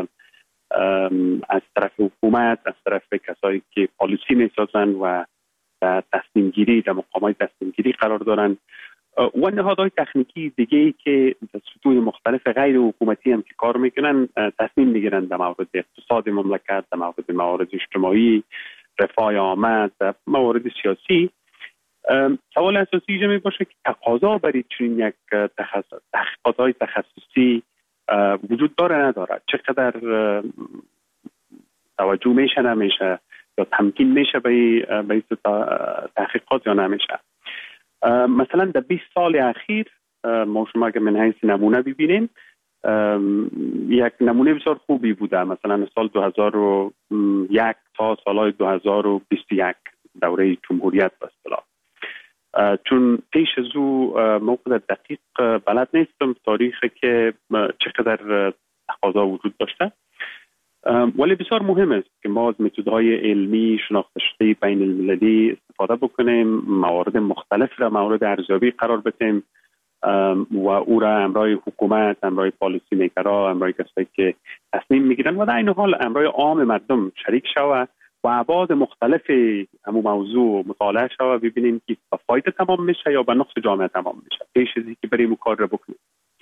از طرف حکومت، از طرف کسایی که پالیسی میسازن و در تصمیم گیری در مقامات تصمیم گیری قرار دارن و نهادهای تکنیکی دیگه ای که در سطوح مختلف غیر حکومتی هم که کار میکنن تصمیم میگیرن در مورد اقتصاد مملکت، در مورد موارد اجتماعی، رفاه عامه، در موارد سیاسی. سوال اساسی اینجا می باشه که تقاضا برای چنین یک تحقیقات‌های تخصصی وجود داره نداره، چقدر توجه میشه نمیشه یا تمکین میشه به به تحقیقات یا نمیشه. مثلا در بیست سال اخیر ما شما اگر من حیث نمونه ببینیم یک نمونه بسیار خوبی بوده. مثلا سال دو هزار و یک تا سال دو هزار و بیست و یک دوره جمهوریت به اصطلاح، چون پیش از او موقع دقیق بلد نیستم تاریخی که چقدر تقاضا وجود داشته، ولی بسیار مهم است که ما از متدهای علمی شناخته شده بین المللی استفاده بکنیم، موارد مختلف را مورد ارزیابی قرار بدیم و او را امرای حکومت، امرای پالیسی میکرها، امرای کسایی که تصمیم میگیرن و در این حال امرای عام مردم شریک شود و ابعاد مختلف همون موضوع مطالعه شود، ببینیم که به فایده تمام میشه یا به نقص جامعه تمام میشه پیش از اینکه بریم کار را بکنیم.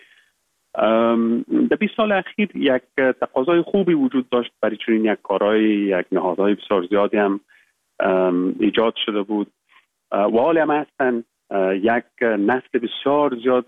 در بیست سال اخیر یک تقاضای خوبی وجود داشت برای چنین یک کارهای، یک نهادهای بسیار زیادی هم ایجاد شده بود و حال هم هستن. یک نسل بسیار زیاد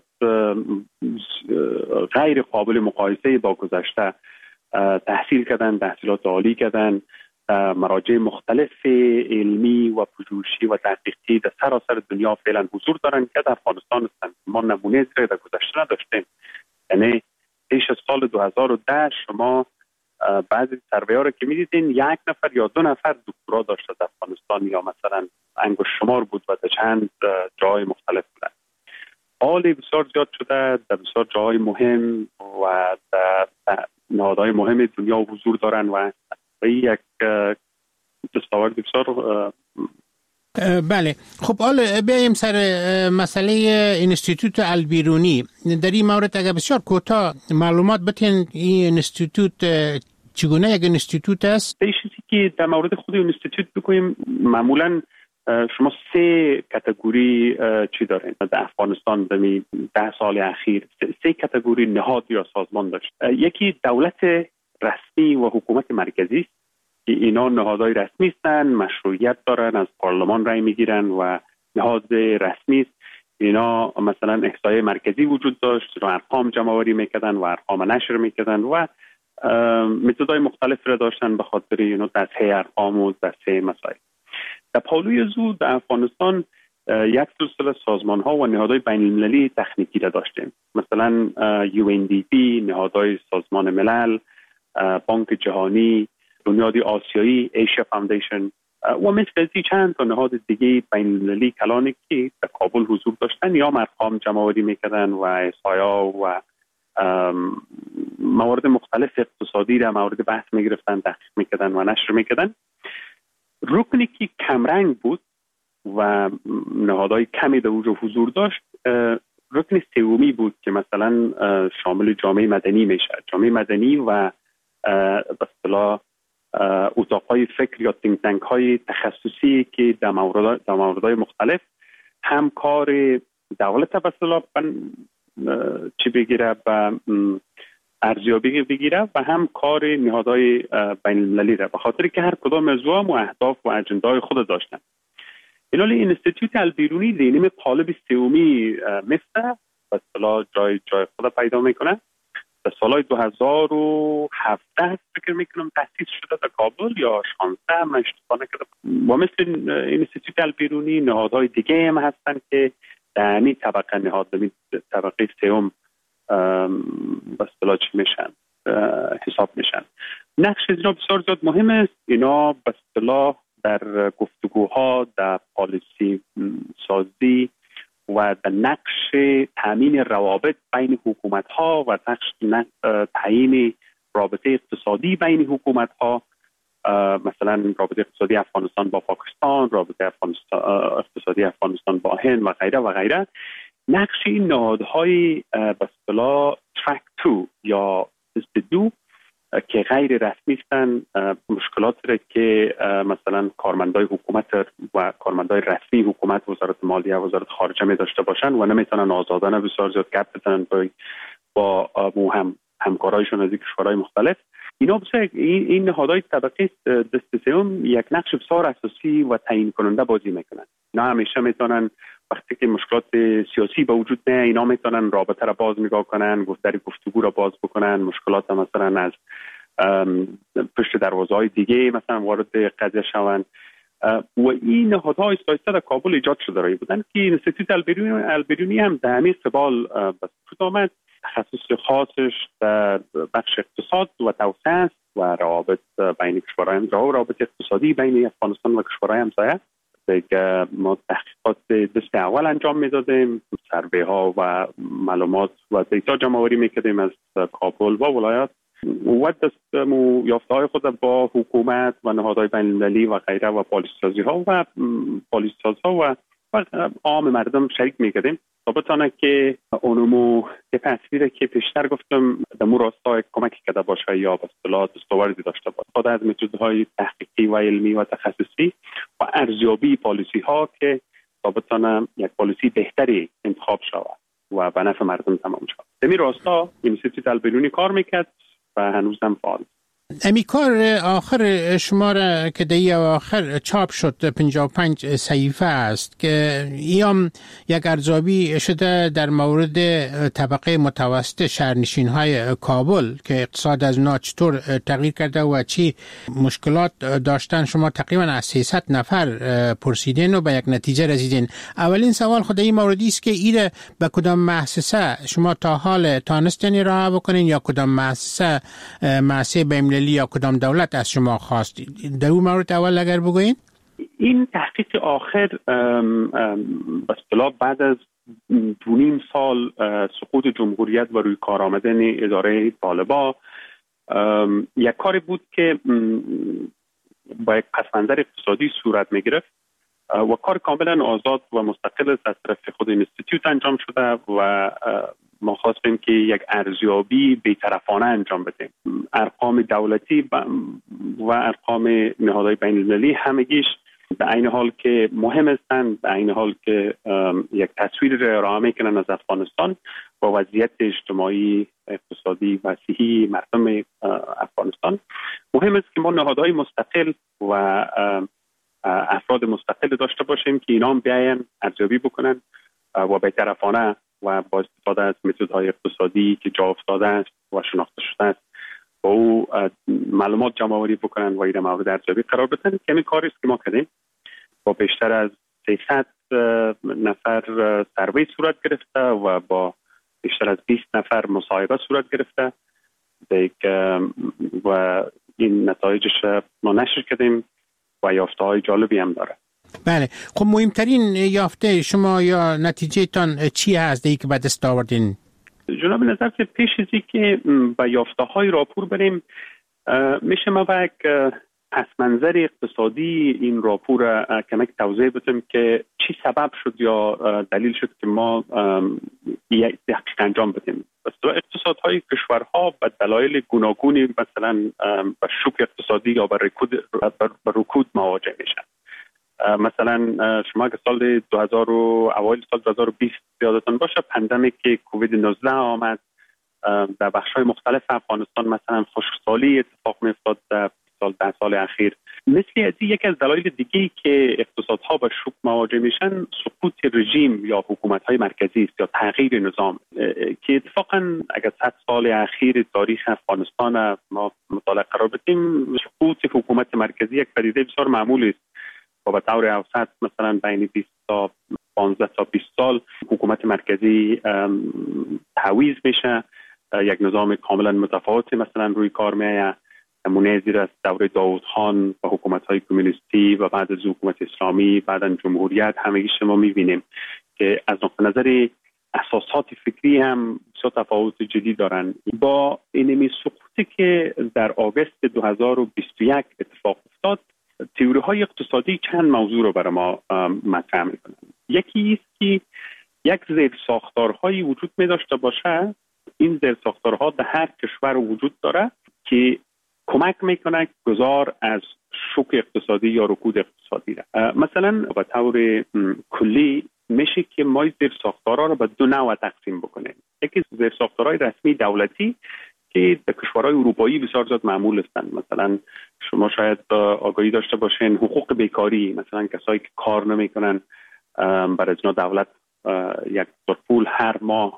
غیر قابل مقایسه با گذشته تحصیل کردن، تحصیلات عالی کردن، مراجع مختلف علمی و پژوهشی و تحقیقی در سراسر دنیا فعلا حضور دارن که در افغانستان هستند. ما نمونه زیر در گذشته نداشتیم. یعنی پیش از سال دو هزار و ده شما بعضی سروی‌ها رو که می‌دیدین یک نفر یا دو نفر دکترا داشته در افغانستان یا مثلا انگشت شمار بود و در چند جای مختلف بودن. حال بسیار زیاد شده، در بسیار جای مهم و در نهادهای مهم دنیا حضور دارن و یک دستاورد بسیار. بله، خب حالا بیایم سر مسئله اینستیتوت البیرونی. در این مورد اگر بسیار کوتاه معلومات بتین این اینستیتوت چگونه یک اینستیتوت است؟ به چیزی که در مورد خود اینستیتوت بگویم، معمولا شما سه کاتگوری چی دارین در افغانستان در ده سال اخیر؟ سه کاتگوری نهاد یا سازمان داشت. یکی دولت رسمی و حکومت مرکزی است که اینا نهادهای رسمی هستند، مشروعیت دارن، از پارلمان رای میگیرن و نهاد رسمی است. اینا مثلا احصایه مرکزی وجود داشت و ارقام جمع آوری میکردن و ارقام نشر میکردن و متدهای مختلف را داشتن به خاطر اینا تصحیح ارقام و تصحیح مسائل. در پالوی زو در افغانستان یک سلسله سازمان ها و نهادهای بین المللی تکنیکی را داشتیم، مثلا یو ان دی پی، نهادهای سازمان ملل، بانک جهانی، بنیاد آسیایی، ایشیا فاندیشن و مثل از چند تا نهاد دیگه بین المللی کلانی که در کابل حضور داشتن یا ارقام جمع آوری میکردن و احصایا و موارد مختلف اقتصادی را مورد بحث میگرفتن، تحقیق میکردن و نشر میکردن. رکنی که کمرنگ بود و نهادهای کمی در اونجا حضور داشت، رکن سومی بود که مثلا شامل جامعه مدنی میشه. جامعه مدنی و به اصطلاح اتاقهای فکر یا تینک تانک های تخصصی که در مورد در موردهای مختلف هم کار دولت به اصطلاح چی بگیره و ارزیابی بگیره و هم کار نهادهای بین المللی را، به خاطر که هر کدام از اونها و اهداف و اجندای خود داشتن. اینال اینستیتوت البیرونی دینیم قالب سومی مثل به اصطلاح جای جای خود پیدا میکنه. در سال دو هزار و هفده فکر میکنم تأسیس شده در کابل یا شانزده، من اشتباه نکردم. و مثل اینستیتوت البیرونی نهادهای دیگه هم هستن که در همین طبقه نهاد در طبقه سوم به اصطلاح چی میشن حساب میشن. نقش اینا بسیار زیاد مهم است. اینا به اصطلاح در گفتگوها، در پالیسی سازی و در نقش تامین روابط بین حکومت ها و نقش تعیین رابطه اقتصادی بین حکومت ها، مثلا رابطه اقتصادی افغانستان با پاکستان، رابطه افغانستان اقتصادی افغانستان با هند و غیره و غیره. نقش این نهادهای به اصطلاح ترک تو یا دو که غیر رسمی هستن، مشکلات را که مثلا کارمندای حکومت و کارمندای رسمی حکومت، وزارت مالیه و وزارت خارجه می داشته باشن و نمیتونن آزادانه بسیار زیاد گپ بزنن با هم همکارایشون از کشورهای مختلف. اینا بسیار این این نهادهای طبقه دست سوم یک نقش بسیار اساسی و تعیین کننده بازی میکنن. نه همیشه میتونن وقتی که مشکلات سیاسی به وجود نه، اینا میتونن رابطه را باز نگاه کنن، گفتاری گفتگو را باز بکنن، مشکلات مثلا از پشت دروازه‌های دیگه مثلا وارد قضیه شوند. و این نهادها ایستایسته در کابل ایجاد شده رایی بودن که اینستیتوت البرونی هم در همین قبال بسید آمد. تخصص خاصش در بخش اقتصاد و توسعه است و روابط بین کشورهای همسایه و روابط اقتصادی بین افغانستان و کشورهای همسایه. دیگه ما تحقیقات دست اول انجام میدادیم، سروی ها و معلومات و دیتا جمع آوری میکردیم از کابل و ولایات و دست یافته های خود با حکومت و نهادهای بین المللی و غیره و پالیسی سازی ها و پالیسی ساز ها و عام مردم شریک میکردیم تا بتانه که اونمو که تصویره که پیشتر گفتم در مو راستا کمکی کرده باشه یا به اصطلاح دستاوردی داشته باشه خود از متدهای تحقیقی و علمی و تخصصی و ارزیابی پالیسی ها که تا بتانه یک پالیسی بهتری انتخاب شود و به نفع مردم تمام شود. در این راستا اینستیتوت البرونی کار میکرد و هنوز هم فعال. امی کار آخر شما را که دی آخر چاپ شد پنجاه و پنج صحیفه است که ایام یک ارزیابی شده در مورد طبقه متوسط شهرنشین های کابل که اقتصاد از اونا چطور تغییر کرده و چی مشکلات داشتن. شما تقریبا از سیصد نفر پرسیدین و به یک نتیجه رسیدین. اولین سوال خود این موردی است که ایره به کدام مؤسسه شما تا حال تانستین راه بکنین یا کدام مؤسسه مؤسسه بین المللی یا کدام دولت از شما خواست؟ در اون مورد اول اگر بگوین. این تحقیق آخر به اصطلاح بعد از دو نیم سال سقوط جمهوریت و روی کار آمدن اداره طالبا یک کاری بود که با یک پسمنظر اقتصادی صورت می گرفت و کار کاملا آزاد و مستقل از طرف خود اینستیتوت انجام شده و ما خواستیم که یک ارزیابی بی‌طرفانه انجام بدیم. ارقام دولتی و ارقام نهادهای بین المللی همگیش به عین حال که مهم هستند، به عین حال که یک تصویر را ارائه میکنن از افغانستان و وضعیت اجتماعی، اقتصادی و صحی مردم افغانستان. مهم است که ما نهادهای مستقل و افراد مستقل داشته باشیم که اینا هم بیاین ارزیابی بکنن و بی‌طرفانه و با استفاده از متدهای اقتصادی که جا افتاده است و شناخته شده است با او معلومات جمع آوری بکنن و این مورد ارزیابی قرار بدن. که همین کاری است که ما کردیم. با بیشتر از سیصد نفر سروی صورت گرفته و با بیشتر از بیست نفر مصاحبه صورت گرفته و این نتایجش ما نشر کردیم و یافته های جالبی هم داره. بله، خب مهمترین یافته شما یا نتیجه تان چی هست دیگه که به دست آوردین؟ جناب نظر که پیش از اینکه به یافته های راپور بریم میشه ما با یک پس منظر اقتصادی این راپور کمک توضیح بدم که چی سبب شد یا دلیل شد که ما یک تحقیق انجام بدیم. اقتصادهای کشورها به دلایل گوناگونی مثلا به شوک اقتصادی یا به رکود به رکود مواجه میشن. مثلا شما که سال دو هزار و اوایل سال دو هزار و بیست یادتون باشه پاندمیک که کووید نوزده آمد در بخش‌های مختلف افغانستان، مثلا خشکسالی اتفاق می‌افتاد در سال ده سال اخیر. مثل از یک از دلایل دیگه‌ای که اقتصادها با شوک مواجه میشن سقوط رژیم یا حکومت‌های مرکزی است یا تغییر نظام که اتفاقا اگر صد سال اخیر تاریخ افغانستان ما مطالعه قرار بدیم سقوط حکومت مرکزی یک پدیده بسیار معمولی است و به طور اوسط مثلا بین بیست تا پانزده تا بیست سال حکومت مرکزی تعویض میشه، یک نظام کاملا متفاوتی مثلا روی کار میآید. نمونه زیر از دوره داوود خان و حکومت‌های کمونیستی و بعد از حکومت اسلامی بعداً جمهوریت همگی شما می‌بینیم که از نقطه نظر اساسات فکری هم بسیار تفاوت جدی دارن. با اینمی سقوطی که در آگوست دو هزار و بیست و یک اتفاق افتاد تئوری‌های اقتصادی چند موضوع رو برای ما مطرح می‌کنن. یکی است که یک زیرساختارهایی وجود می‌داشته باشه، این زیرساختارها در هر کشور وجود داره که کمک میکنه گذار از شوک اقتصادی یا رکود اقتصادی را. مثلا به طور کلی میشه که ما زیرساختارها رو به دو نوع تقسیم بکنیم. یکی زیرساختارهای رسمی دولتی که در کشورهای اروپایی بسیار زیاد معمول هستند. مثلا شما شاید آگاهی داشته باشین حقوق بیکاری، مثلا کسایی که کار نمیکنن برای از اینا دولت یک پول هر ماه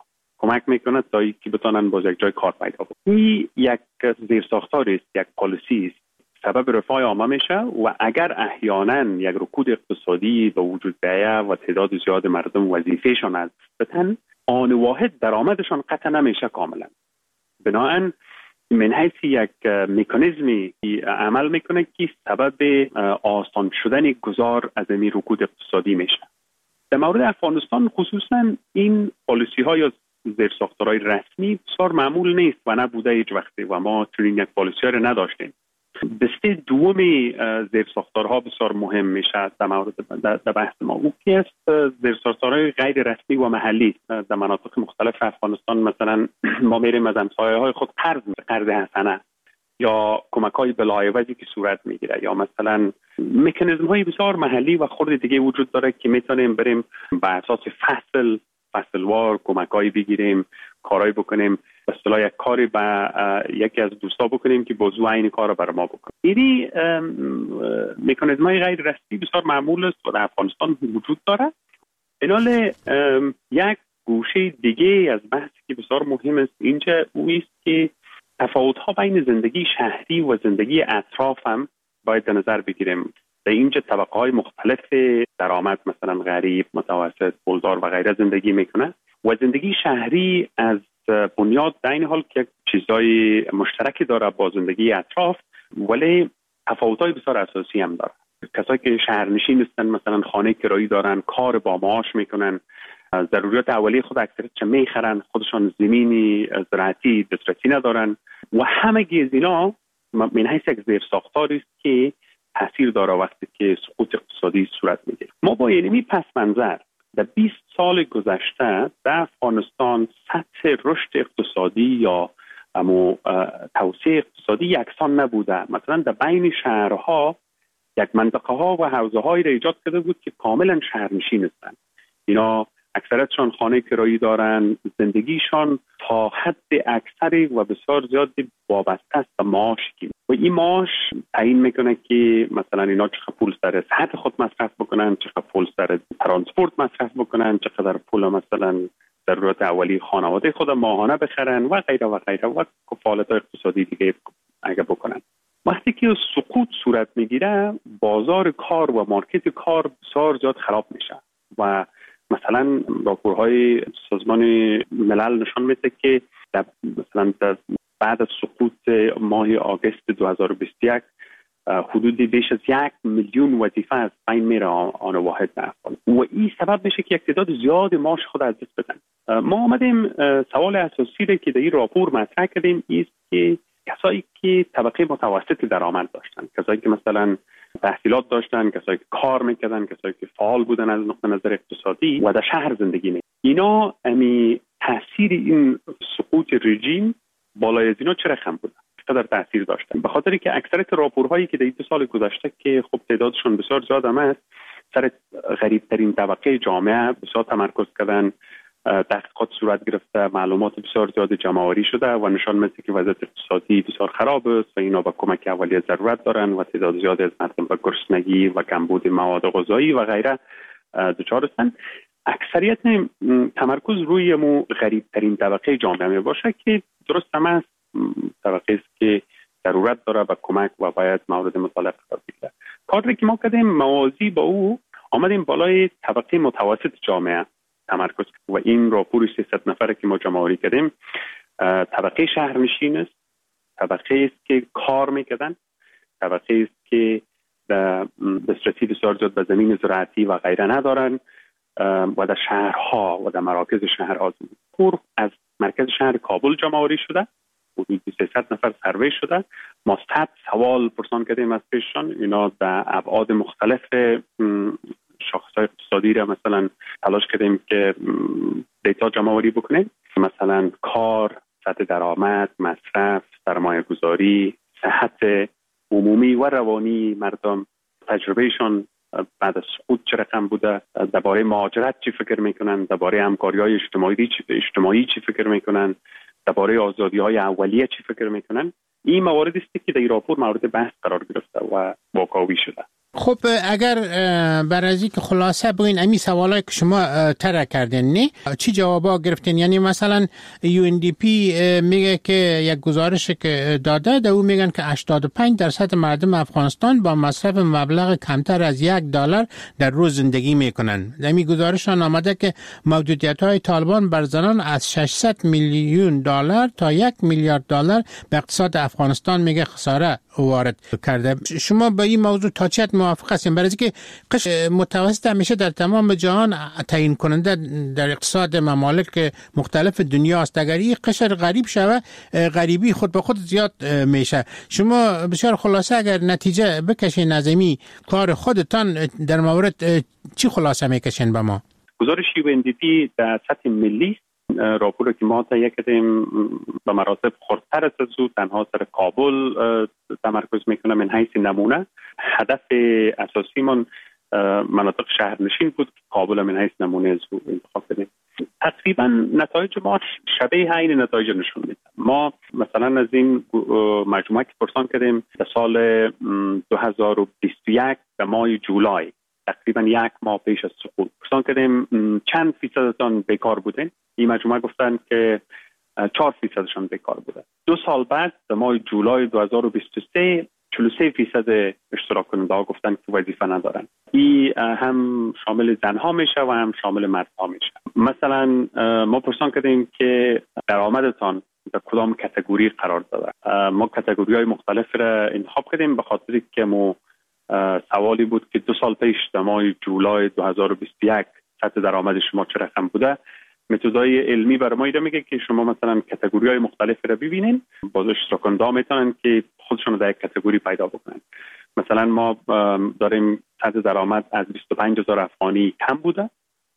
کمک میکنه تا اینکه بتونن باز یک جای کار پیدا کنن. این یک زیرساختار است، یک پالیسی است، سبب رفاه عامه میشه و اگر احیانا یک رکود اقتصادی به وجود بیاید و تعداد زیاد مردم وظیفهشان از بتن، آن واحد درآمدشان قطع نمیشه کاملا. بنابراین من حیث یک مکانیزمی عمل میکنه که سبب آسان شدن گذار از این رکود اقتصادی میشه. در مورد افغانستان خصوصا این پالیسی های یا زیرساختارهای رسمی بسیار معمول نیست و نبوده هیچ وقتی و ما چنین یک پالیسی ها رو نداشتیم. دسته دومی زیرساختارها بسیار مهم میشه در مورد در بحث ما. او کی است؟ زیرساختارهای غیر رسمی و محلی. در مناطق مختلف افغانستان مثلا ما میریم از همسایه های خود قرض قرض حسنه یا کمک های بلایوجی که صورت میگیره یا مثلا مکانیزم های بسیار محلی و خرد دیگه وجود داره که میتونیم بریم به اساس فصل فصلوار کمک های بگیریم، کارهای بکنیم، به اصطلاح یک کاری با یکی از دوستا بکنیم که بازو این کار رو برای ما بکنه. یعنی مکانیزم های غیر رسمی بسیار معمول است و در افغانستان وجود داره. اینال یک گوشه دیگه از بحثی که بسیار مهم است اینجا اویست که تفاوت ها بین زندگی شهری و زندگی اطراف هم باید در نظر بگیریم. در اینجا طبقه های مختلف درآمد مثلا غریب، متوسط، پولدار و غیره زندگی میکنه و زندگی شهری از بنیاد در این حال که چیزای مشترکی داره با زندگی اطراف ولی تفاوت‌های بسیار اساسی هم داره. کسایی که شهرنشین هستن مثلا خانه کرایی دارن، کار با معاش میکنن، ضروریات اولیه خود اکثریت چه میخرن، خودشان زمینی زراعتی دسترسی ندارن و همه از اینا من حیث یک زیرساختاری است که تاثیر داره وقتی که سقوط اقتصادی صورت میگیره. ما با یعنی پس منظر در بیست سال گذشته در افغانستان سطح رشد اقتصادی یا امو توسعه اقتصادی یکسان نبوده. مثلا در بین شهرها یک منطقه ها و حوزه هایی را ایجاد کرده بود که کاملا شهرنشین هستند. اینا اکثرتشان خانه کرایی دارن، زندگیشان تا حد اکثری و بسیار زیاد وابسته است به معاشی و این معاش تعیین میکنه که مثلا اینا چقدر پول سر صحت خود مصرف بکنن، چقدر پول سر ترانسپورت مصرف بکنن، چقدر پول مثلا ضرورت اولیه خانواده خود ماهانه بخرن و غیره و غیره و کفالت اقتصادی دیگه اگه بکنن. وقتی که سقوط صورت میگیره بازار کار و مارکت کار بسیار زیاد خراب میشه و مثلا راپورهای سازمان ملل نشان میده که در مثلا در بعد از سقوط ماه آگوست دو هزار و بیست و یک حدود بیش از یک میلیون وظیفه از بین میره آن واحد در افغانستان و این سبب میشه که یک تعداد زیاد معاش خود از دست بدن. ما آمدیم سوال اساسی را که در این راپور مطرح کردیم است که کسایی که طبقه متوسط درآمد داشتن، کسایی که مثلا تحصیلات داشتن، کسایی که کار میکردن، کسایی که فعال بودن از نقطه نظر اقتصادی و در شهر زندگی میکردن، اینا امی تاثیر این سقوط رژیم بالای از اینا چه رقم بوده؟ چقدر تاثیر داشتن؟ به خاطری که اکثریت راپورهایی که در دو سال گذشته که خب تعدادشون بسیار زیاد است سر غریبترین طبقه جامعه بسیار تمرکز کردن، تحقیقات صورت گرفته، معلومات بسیار زیاد جمع‌آوری شده و نشان میده که وضعیت اقتصادی بسیار خراب است و اینا به کمک اولیه ضرورت دارن و تعداد زیادی از مردم به گرسنگی و کمبود مواد غذایی و غیره دچار هستند. اکثریت تمرکز روی مو غریبترین طبقه جامعه می باشه که درست هم است، طبقه است که ضرورت داره به کمک و باید مورد مطالعه قرار بگیره. کاری که ما کردیم موازی با او آمدیم بالای طبقه متوسط جامعه تمرکز و این راپور سیصد نفره که ما جمع‌آوری کردیم طبقه شهرنشین است، طبقه است که کار میکردن، طبقه است که دسترسی بسیار زیاد به زمین زراعتی و غیره ندارن و در شهرها و در مراکز شهرها. راپور از مرکز شهر کابل جمع‌آوری شده، حدود سیصد نفر سروی شده. ما صد سوال پرسان کردیم از پیششان، اینا در ابعاد مختلف شاخص‌های اقتصادی را مثلا تلاش کردیم که دیتا جمع‌آوری بکنیم، مثلا کار، سطح درآمد، مصرف، سرمایه‌گذاری، صحت عمومی و روانی مردم، تجربهشون بعد از سقوط چه رقم بوده، درباره مهاجرت چی فکر میکنن، درباره همکاری‌های اجتماعی چی اجتماعی چی فکر میکنن، درباره آزادی‌های اولیه چی فکر میکنن. این موارد است که در این راپور مورد بحث قرار گرفته و واکاوی شده. خب اگر برای که خلاصه بگین امی سوالایی که شما طرح کردین نه چی جوابا گرفتین؟ یعنی مثلا یو ان دی پی میگه که یک گزارش که داده ده او میگن که هشتاد و پنج درصد مردم افغانستان با مصرف مبلغ کمتر از یک دلار در روز زندگی میکنن. امی گزارشان آمده که محدودیت های طالبان بر زنان از ششصد میلیون دلار تا یک میلیارد دلار به اقتصاد افغانستان میگه خساره وارد کرده. شما با این موضوع تا چه موافق هستین؟ برای اینکه قشر متوسط همیشه در تمام جهان تعیین کننده در اقتصاد ممالک مختلف دنیا است. اگر این قشر غریب شوه غریبی خود به خود زیاد میشه. شما بسیار خلاصه اگر نتیجه بکشین نظمی کار خودتان در مورد چی خلاصه میکشین به ما؟ گزارش یو ان دی پی در سطح ملی راپور که ما تهیه کردیم به مراتب خردتر از او تنها سر کابل تمرکز میکنه. من حیث نمونه هدف اساسی من مناطق شهرنشین بود که کابل من حیث نمونه از او انتخاب کردیم. تقریبا نتایج ما شبیه عین نتایج نشون میده. ما مثلا از این مجموعه که پرسان کردیم در سال دو هزار و بیست و یک در ماه جولای تقریبا یک ماه پیش از سقوط پرسان کردیم چند فیصدتان بیکار بودین. این مجموعه گفتن که چهار فیصدشان بیکار بوده. دو سال بعد در ماه جولای دو هزار و بیست و سه چهل و سه فیصد اشتراک کننده ها گفتن که وظیفه ندارن. این هم شامل زنها میشه و هم شامل مردها میشه. مثلا ما پرسان کردیم که درآمدتان در کدام کاتگوری قرار داده. ما کاتگوری های مختلف را انتخاب کردیم به خاطر که ما سوالی بود که دو سال پیش در ماه جولای دو هزار و بیست و یک سطح درآمد شما چه رقم بوده. متدای علمی برای ما ایده میگه که شما مثلا کاتگوری های مختلف را ببینین، باز اشتراک کننده ها میتونن که خودشون در یک کاتگوری پیدا بکنن. مثلا ما داریم سطح درآمد از بیست و پنج هزار افغانی کم بوده،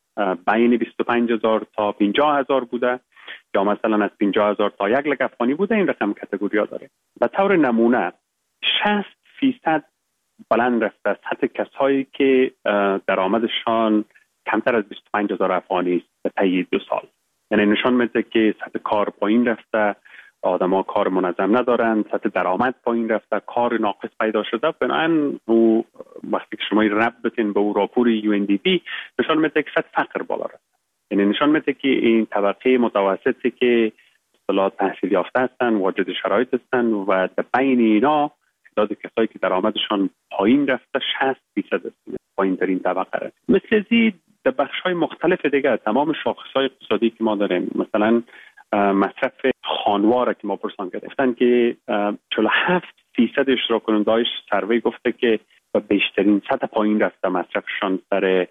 بین بیست و پنج هزار تا پنجاه هزار بوده، یا مثلا از پنجاه هزار تا یک لک افغانی بوده. این رقم کاتگوری ها داره. به طور نمونه شصت فیصد بلند رفته سطح کسایی که درآمدشان کمتر از بیست و پنج هزار افغانی است به طی دو سال. یعنی نشان میده که سطح کار پایین رفته، آدما کار منظم ندارن، سطح درآمد پایین رفته، کار ناقص پیدا شده. بنابراین او وقتی که شما رب بتین به او راپور یو ان دی پی نشان میده که سطح فقر بالا رفته. یعنی نشان میده که این طبقه متوسطی که اصطلاح تحصیل یافته هستن، واجد شرایط هستن و در بین اینا تعداد کسایی که درآمدشان پایین رفته شصت فیصد است. پایین ترین طبقه است. مثل زی در بخش‌های مختلف دیگه تمام شاخص‌های اقتصادی که ما داریم، مثلا مصرف خانوار که ما پرسان کردیم گفتن که چهل و هفت فیصد اشتراک کننده‌های سروی گفته که به بیشترین سطح پایین رفته مصرفشان سر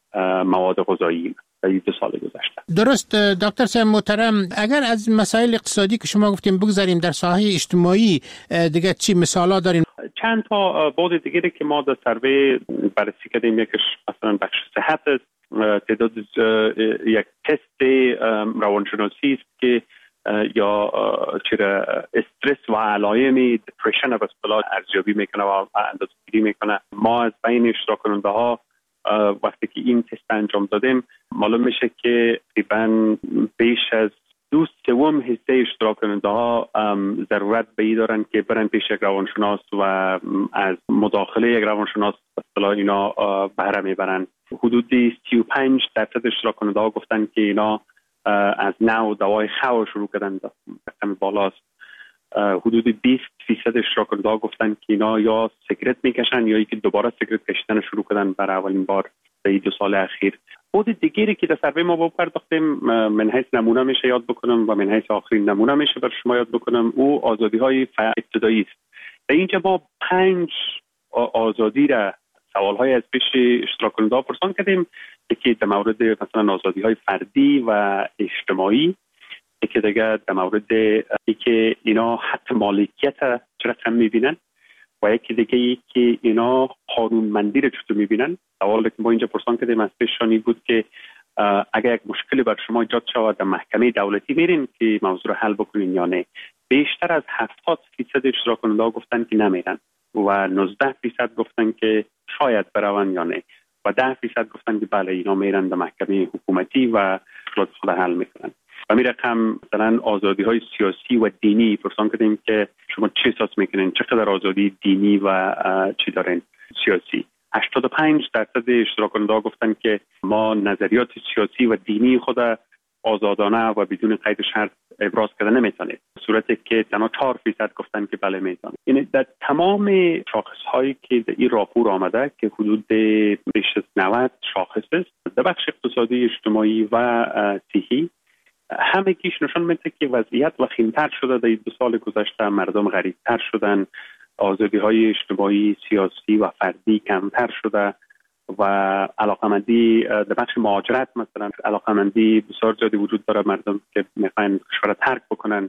مواد غذایی در دو سال گذشته. درست دکتر صاحب محترم، اگر از مسائل اقتصادی که شما گفتیم بگذاریم در ساحه اجتماعی دیگه چی مثالا داریم؟ چند تا بعد دیگری که ما در سروی بررسی کردیم، یکیش مثلا بخش صحت است. تعداد یک تست روانشناسی است که یا چرا استرس و علائم دپرشن و اصطلاح ارزیابی میکنه و اندازه‌گیری میکنه. ما از بین اشتراک کننده ها وقتی که این تست انجام دادیم معلوم میشه که تقریبا بیش از دو سوم حصه اشتراک کننده ها ضرورت به این دارن که برن پیش یک روانشناس و از مداخله یک روانشناس به اصطلاح اینا بهره میبرن. حدودی سی و پنج درصد اشتراک کننده ها گفتن که اینا از نو دوای خو شروع کردن، رقم بالاست. حدود بیست فیصد اشتراک کننده ها گفتن که اینا یا سیگرت میکشن یا اینکه دوباره سیگرت کشیدن شروع کردن برای اولین بار در دو سال اخیر. بود دیگری که در سروی ما پرداختیم من حیث نمونه میشه یاد بکنم و من حیث آخرین نمونه میشه بر شما یاد بکنم، او آزادی های ابتدایی است. در اینجا ما پنج آزادی را سوال های از پیش اشتراک کننده ها پرسان کردیم. یکی در مورد مثلا آزادی های فردی و اجتماعی، یکی دیگه در مورد اینکه اینا حق مالکیت چه رقم میبینن و یکی دیگه ای که اینا قانونمندی رو چطور میبینن. سوالی که ما اینجا پرسان کردیم از پیشانی بود که اگر یک مشکلی بر شما ایجاد شود در محکمه دولتی میرین که موضوع رو حل بکنین یا نه. بیشتر از هفتاد فیصد اشتراک کننده ها گفتن که نمیرن و نوزده فیصد گفتن که شاید برون یا نه و ده فیصد گفتن که بله اینا میرن در محکمه حکومتی و مشکلات خود حل میکنن. و می رقم مثلا آزادی های سیاسی و دینی پرسان کردیم که شما چه احساس میکنین چقدر آزادی دینی و چی دارین سیاسی. هشتاد و پنج درصد اشتراک کننده‌ها گفتن که ما نظریات سیاسی و دینی خود آزادانه و بدون قید شرط ابراز کردن نمیتونید، در صورتی که تنها چهار فیصد گفتن که بله میتونید. یعنی در تمام شاخص هایی که در این راپور آمده که حدود بیش از نود شاخص است در بخش اقتصادی، اجتماعی و صحی، همه کیش نشان میده که وضعیت وخیم‌تر شده. در دو سال گذشته مردم غریب‌تر شدن، آزادی های اجتماعی، سیاسی و فردی کمتر شده و علاقمندی در بخش مهاجرت مثلا علاقمندی بسیار زیادی وجود داره. مردم که میخواین کشور ترک بکنن،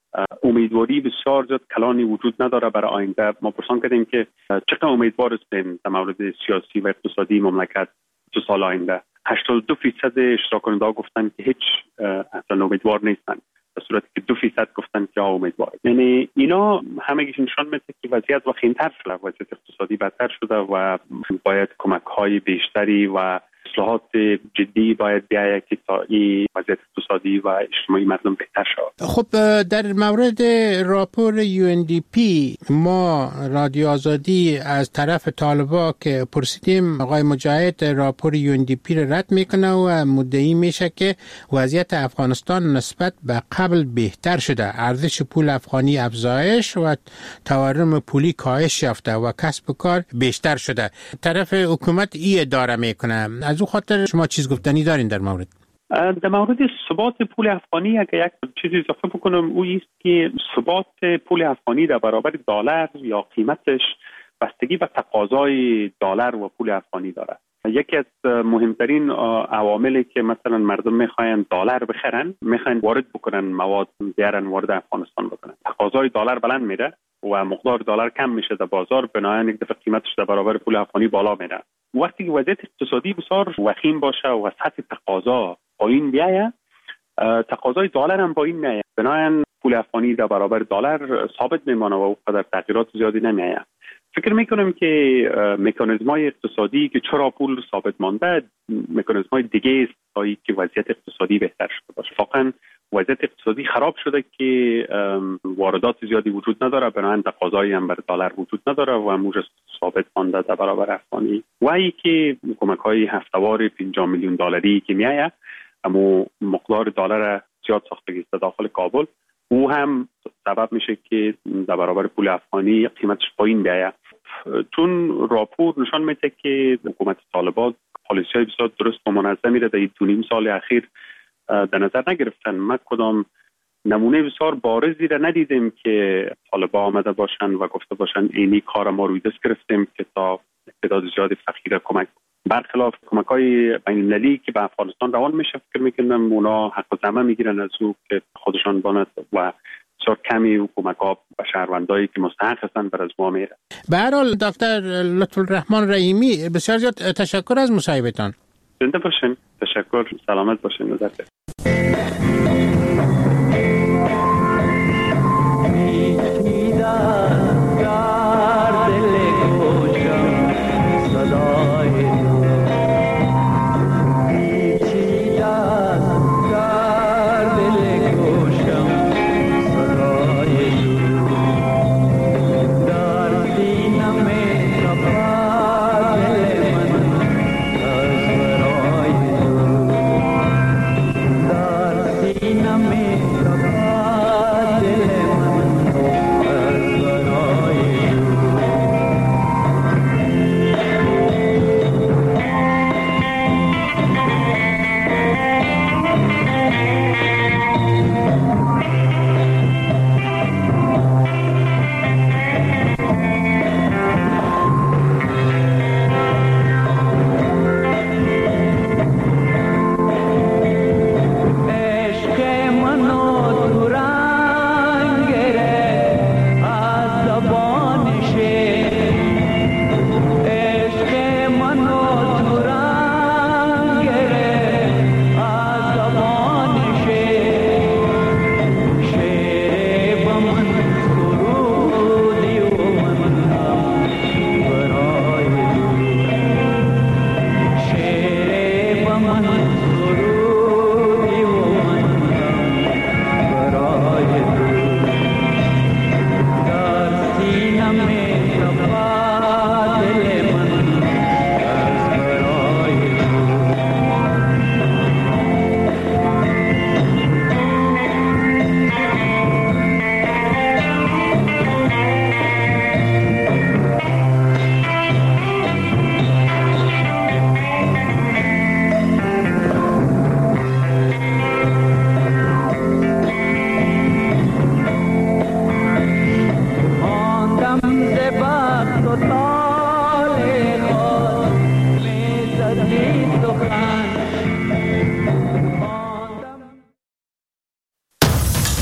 امیدواری بسیار زیاد کلانی وجود نداره برای آینده. ما پرسان کردیم که چقدر امیدوار هستیم در مورد سیاسی و اقتصادی مملکت دو سال آینده. هشتاد و دو فیصد اشتراک کننده‌ها گفتن که هیچ اصلا امیدوار نیستن، در صورتی که دو فیصد گفتن که امیدوار. یعنی اینا همگیش نشان میده که وضعیت وخیم‌تر شده، وضعیت اقتصادی بدتر شده و باید کمک‌های بیشتری و اصلاحات جدی باید بیاید که تا این وضعیت اقتصادی و اجتماعی مردم بهتر شود. خب در مورد راپور یو ان دی پی ما رادیو آزادی از طرف طالبا که پرسیدیم، آقای مجاهد راپور یو ان دی پی را رد میکنه و مدعی میشه که وضعیت افغانستان نسبت به قبل بهتر شده، ارزش پول افغانی افزایش و تورم پولی کاهش یافته و کسب و کار بیشتر شده. طرف حکومت ای اداره میکنه. از او خاطر شما چیز گفتنی دارین در مورد؟ در مورد ثبات پول افغانی اگر یک چیزی اضافه بکنم، او است که ثبات پول افغانی در برابر دلار یا قیمتش بستگی به تقاضای دلار و پول افغانی داره. یکی از مهمترین عواملی که مثلا مردم میخواین دلار بخرن، میخواین وارد بکنن مواد، بیارن وارد افغانستان بکنن، تقاضای دلار بلند میره و مقدار دلار کم میشه در بازار، بنابراین یک دفعه قیمتش در برابر پول افغانی بالا میره. وقتی که وضعیت اقتصادی بسیار وخیم باشه و سطح تقاضا پایین بیاید، تقاضای دلار هم پایین میاد، بنابراین پول افغانی در برابر دلار ثابت میمانه و او قدر تغییرات زیادی نمیاد. فکر میکنم که مکانیزم‌های اقتصادی که چرا پول ثابت مانده، مکانیزم‌های دیگه است تا که وضعیت اقتصادی بهتر شده باشه. واقعا وضعیت اقتصادی خراب شده که واردات زیادی وجود نداره، بنابراین تقاضایی هم بر دلار وجود نداره و موجب ثابت مانده در برابر افغانی. و ای که کمک‌های هفته‌وار پنجاه میلیون دلاری که میآید، اما مقدار دلار زیاد ساختگی است داخل کابل، او هم سبب میشه که در برابر پول افغانی قیمتش پایین بیاید. چون راپور نشان میده که حکومت طالبان پالیسی‌های بسیار درست و منظمی را در دو نیم سال اخیر در نظر نگرفتن. ما کدام نمونه بسیار بارزی را ندیدیم که طالبان آمده باشند و گفته باشند اینی کار ما روی دست گرفتیم که تا تعداد زیاد فقیر کمک. برخلاف کمک‌های بین‌المللی که به افغانستان روان میشه، فکر میکنم اونا حق زحمه میگیرن از او که خودشان باند و بسیار کمی کمک‌ها به شهروندایی که مستحق هستن بر از ما میره. به هر حال دکتر لطف‌الرحمن رحیمی، بسیار زیاد تشکر از مصاحبتان. زنده باشین. تشکر. سلامت باشین. نظرت. Name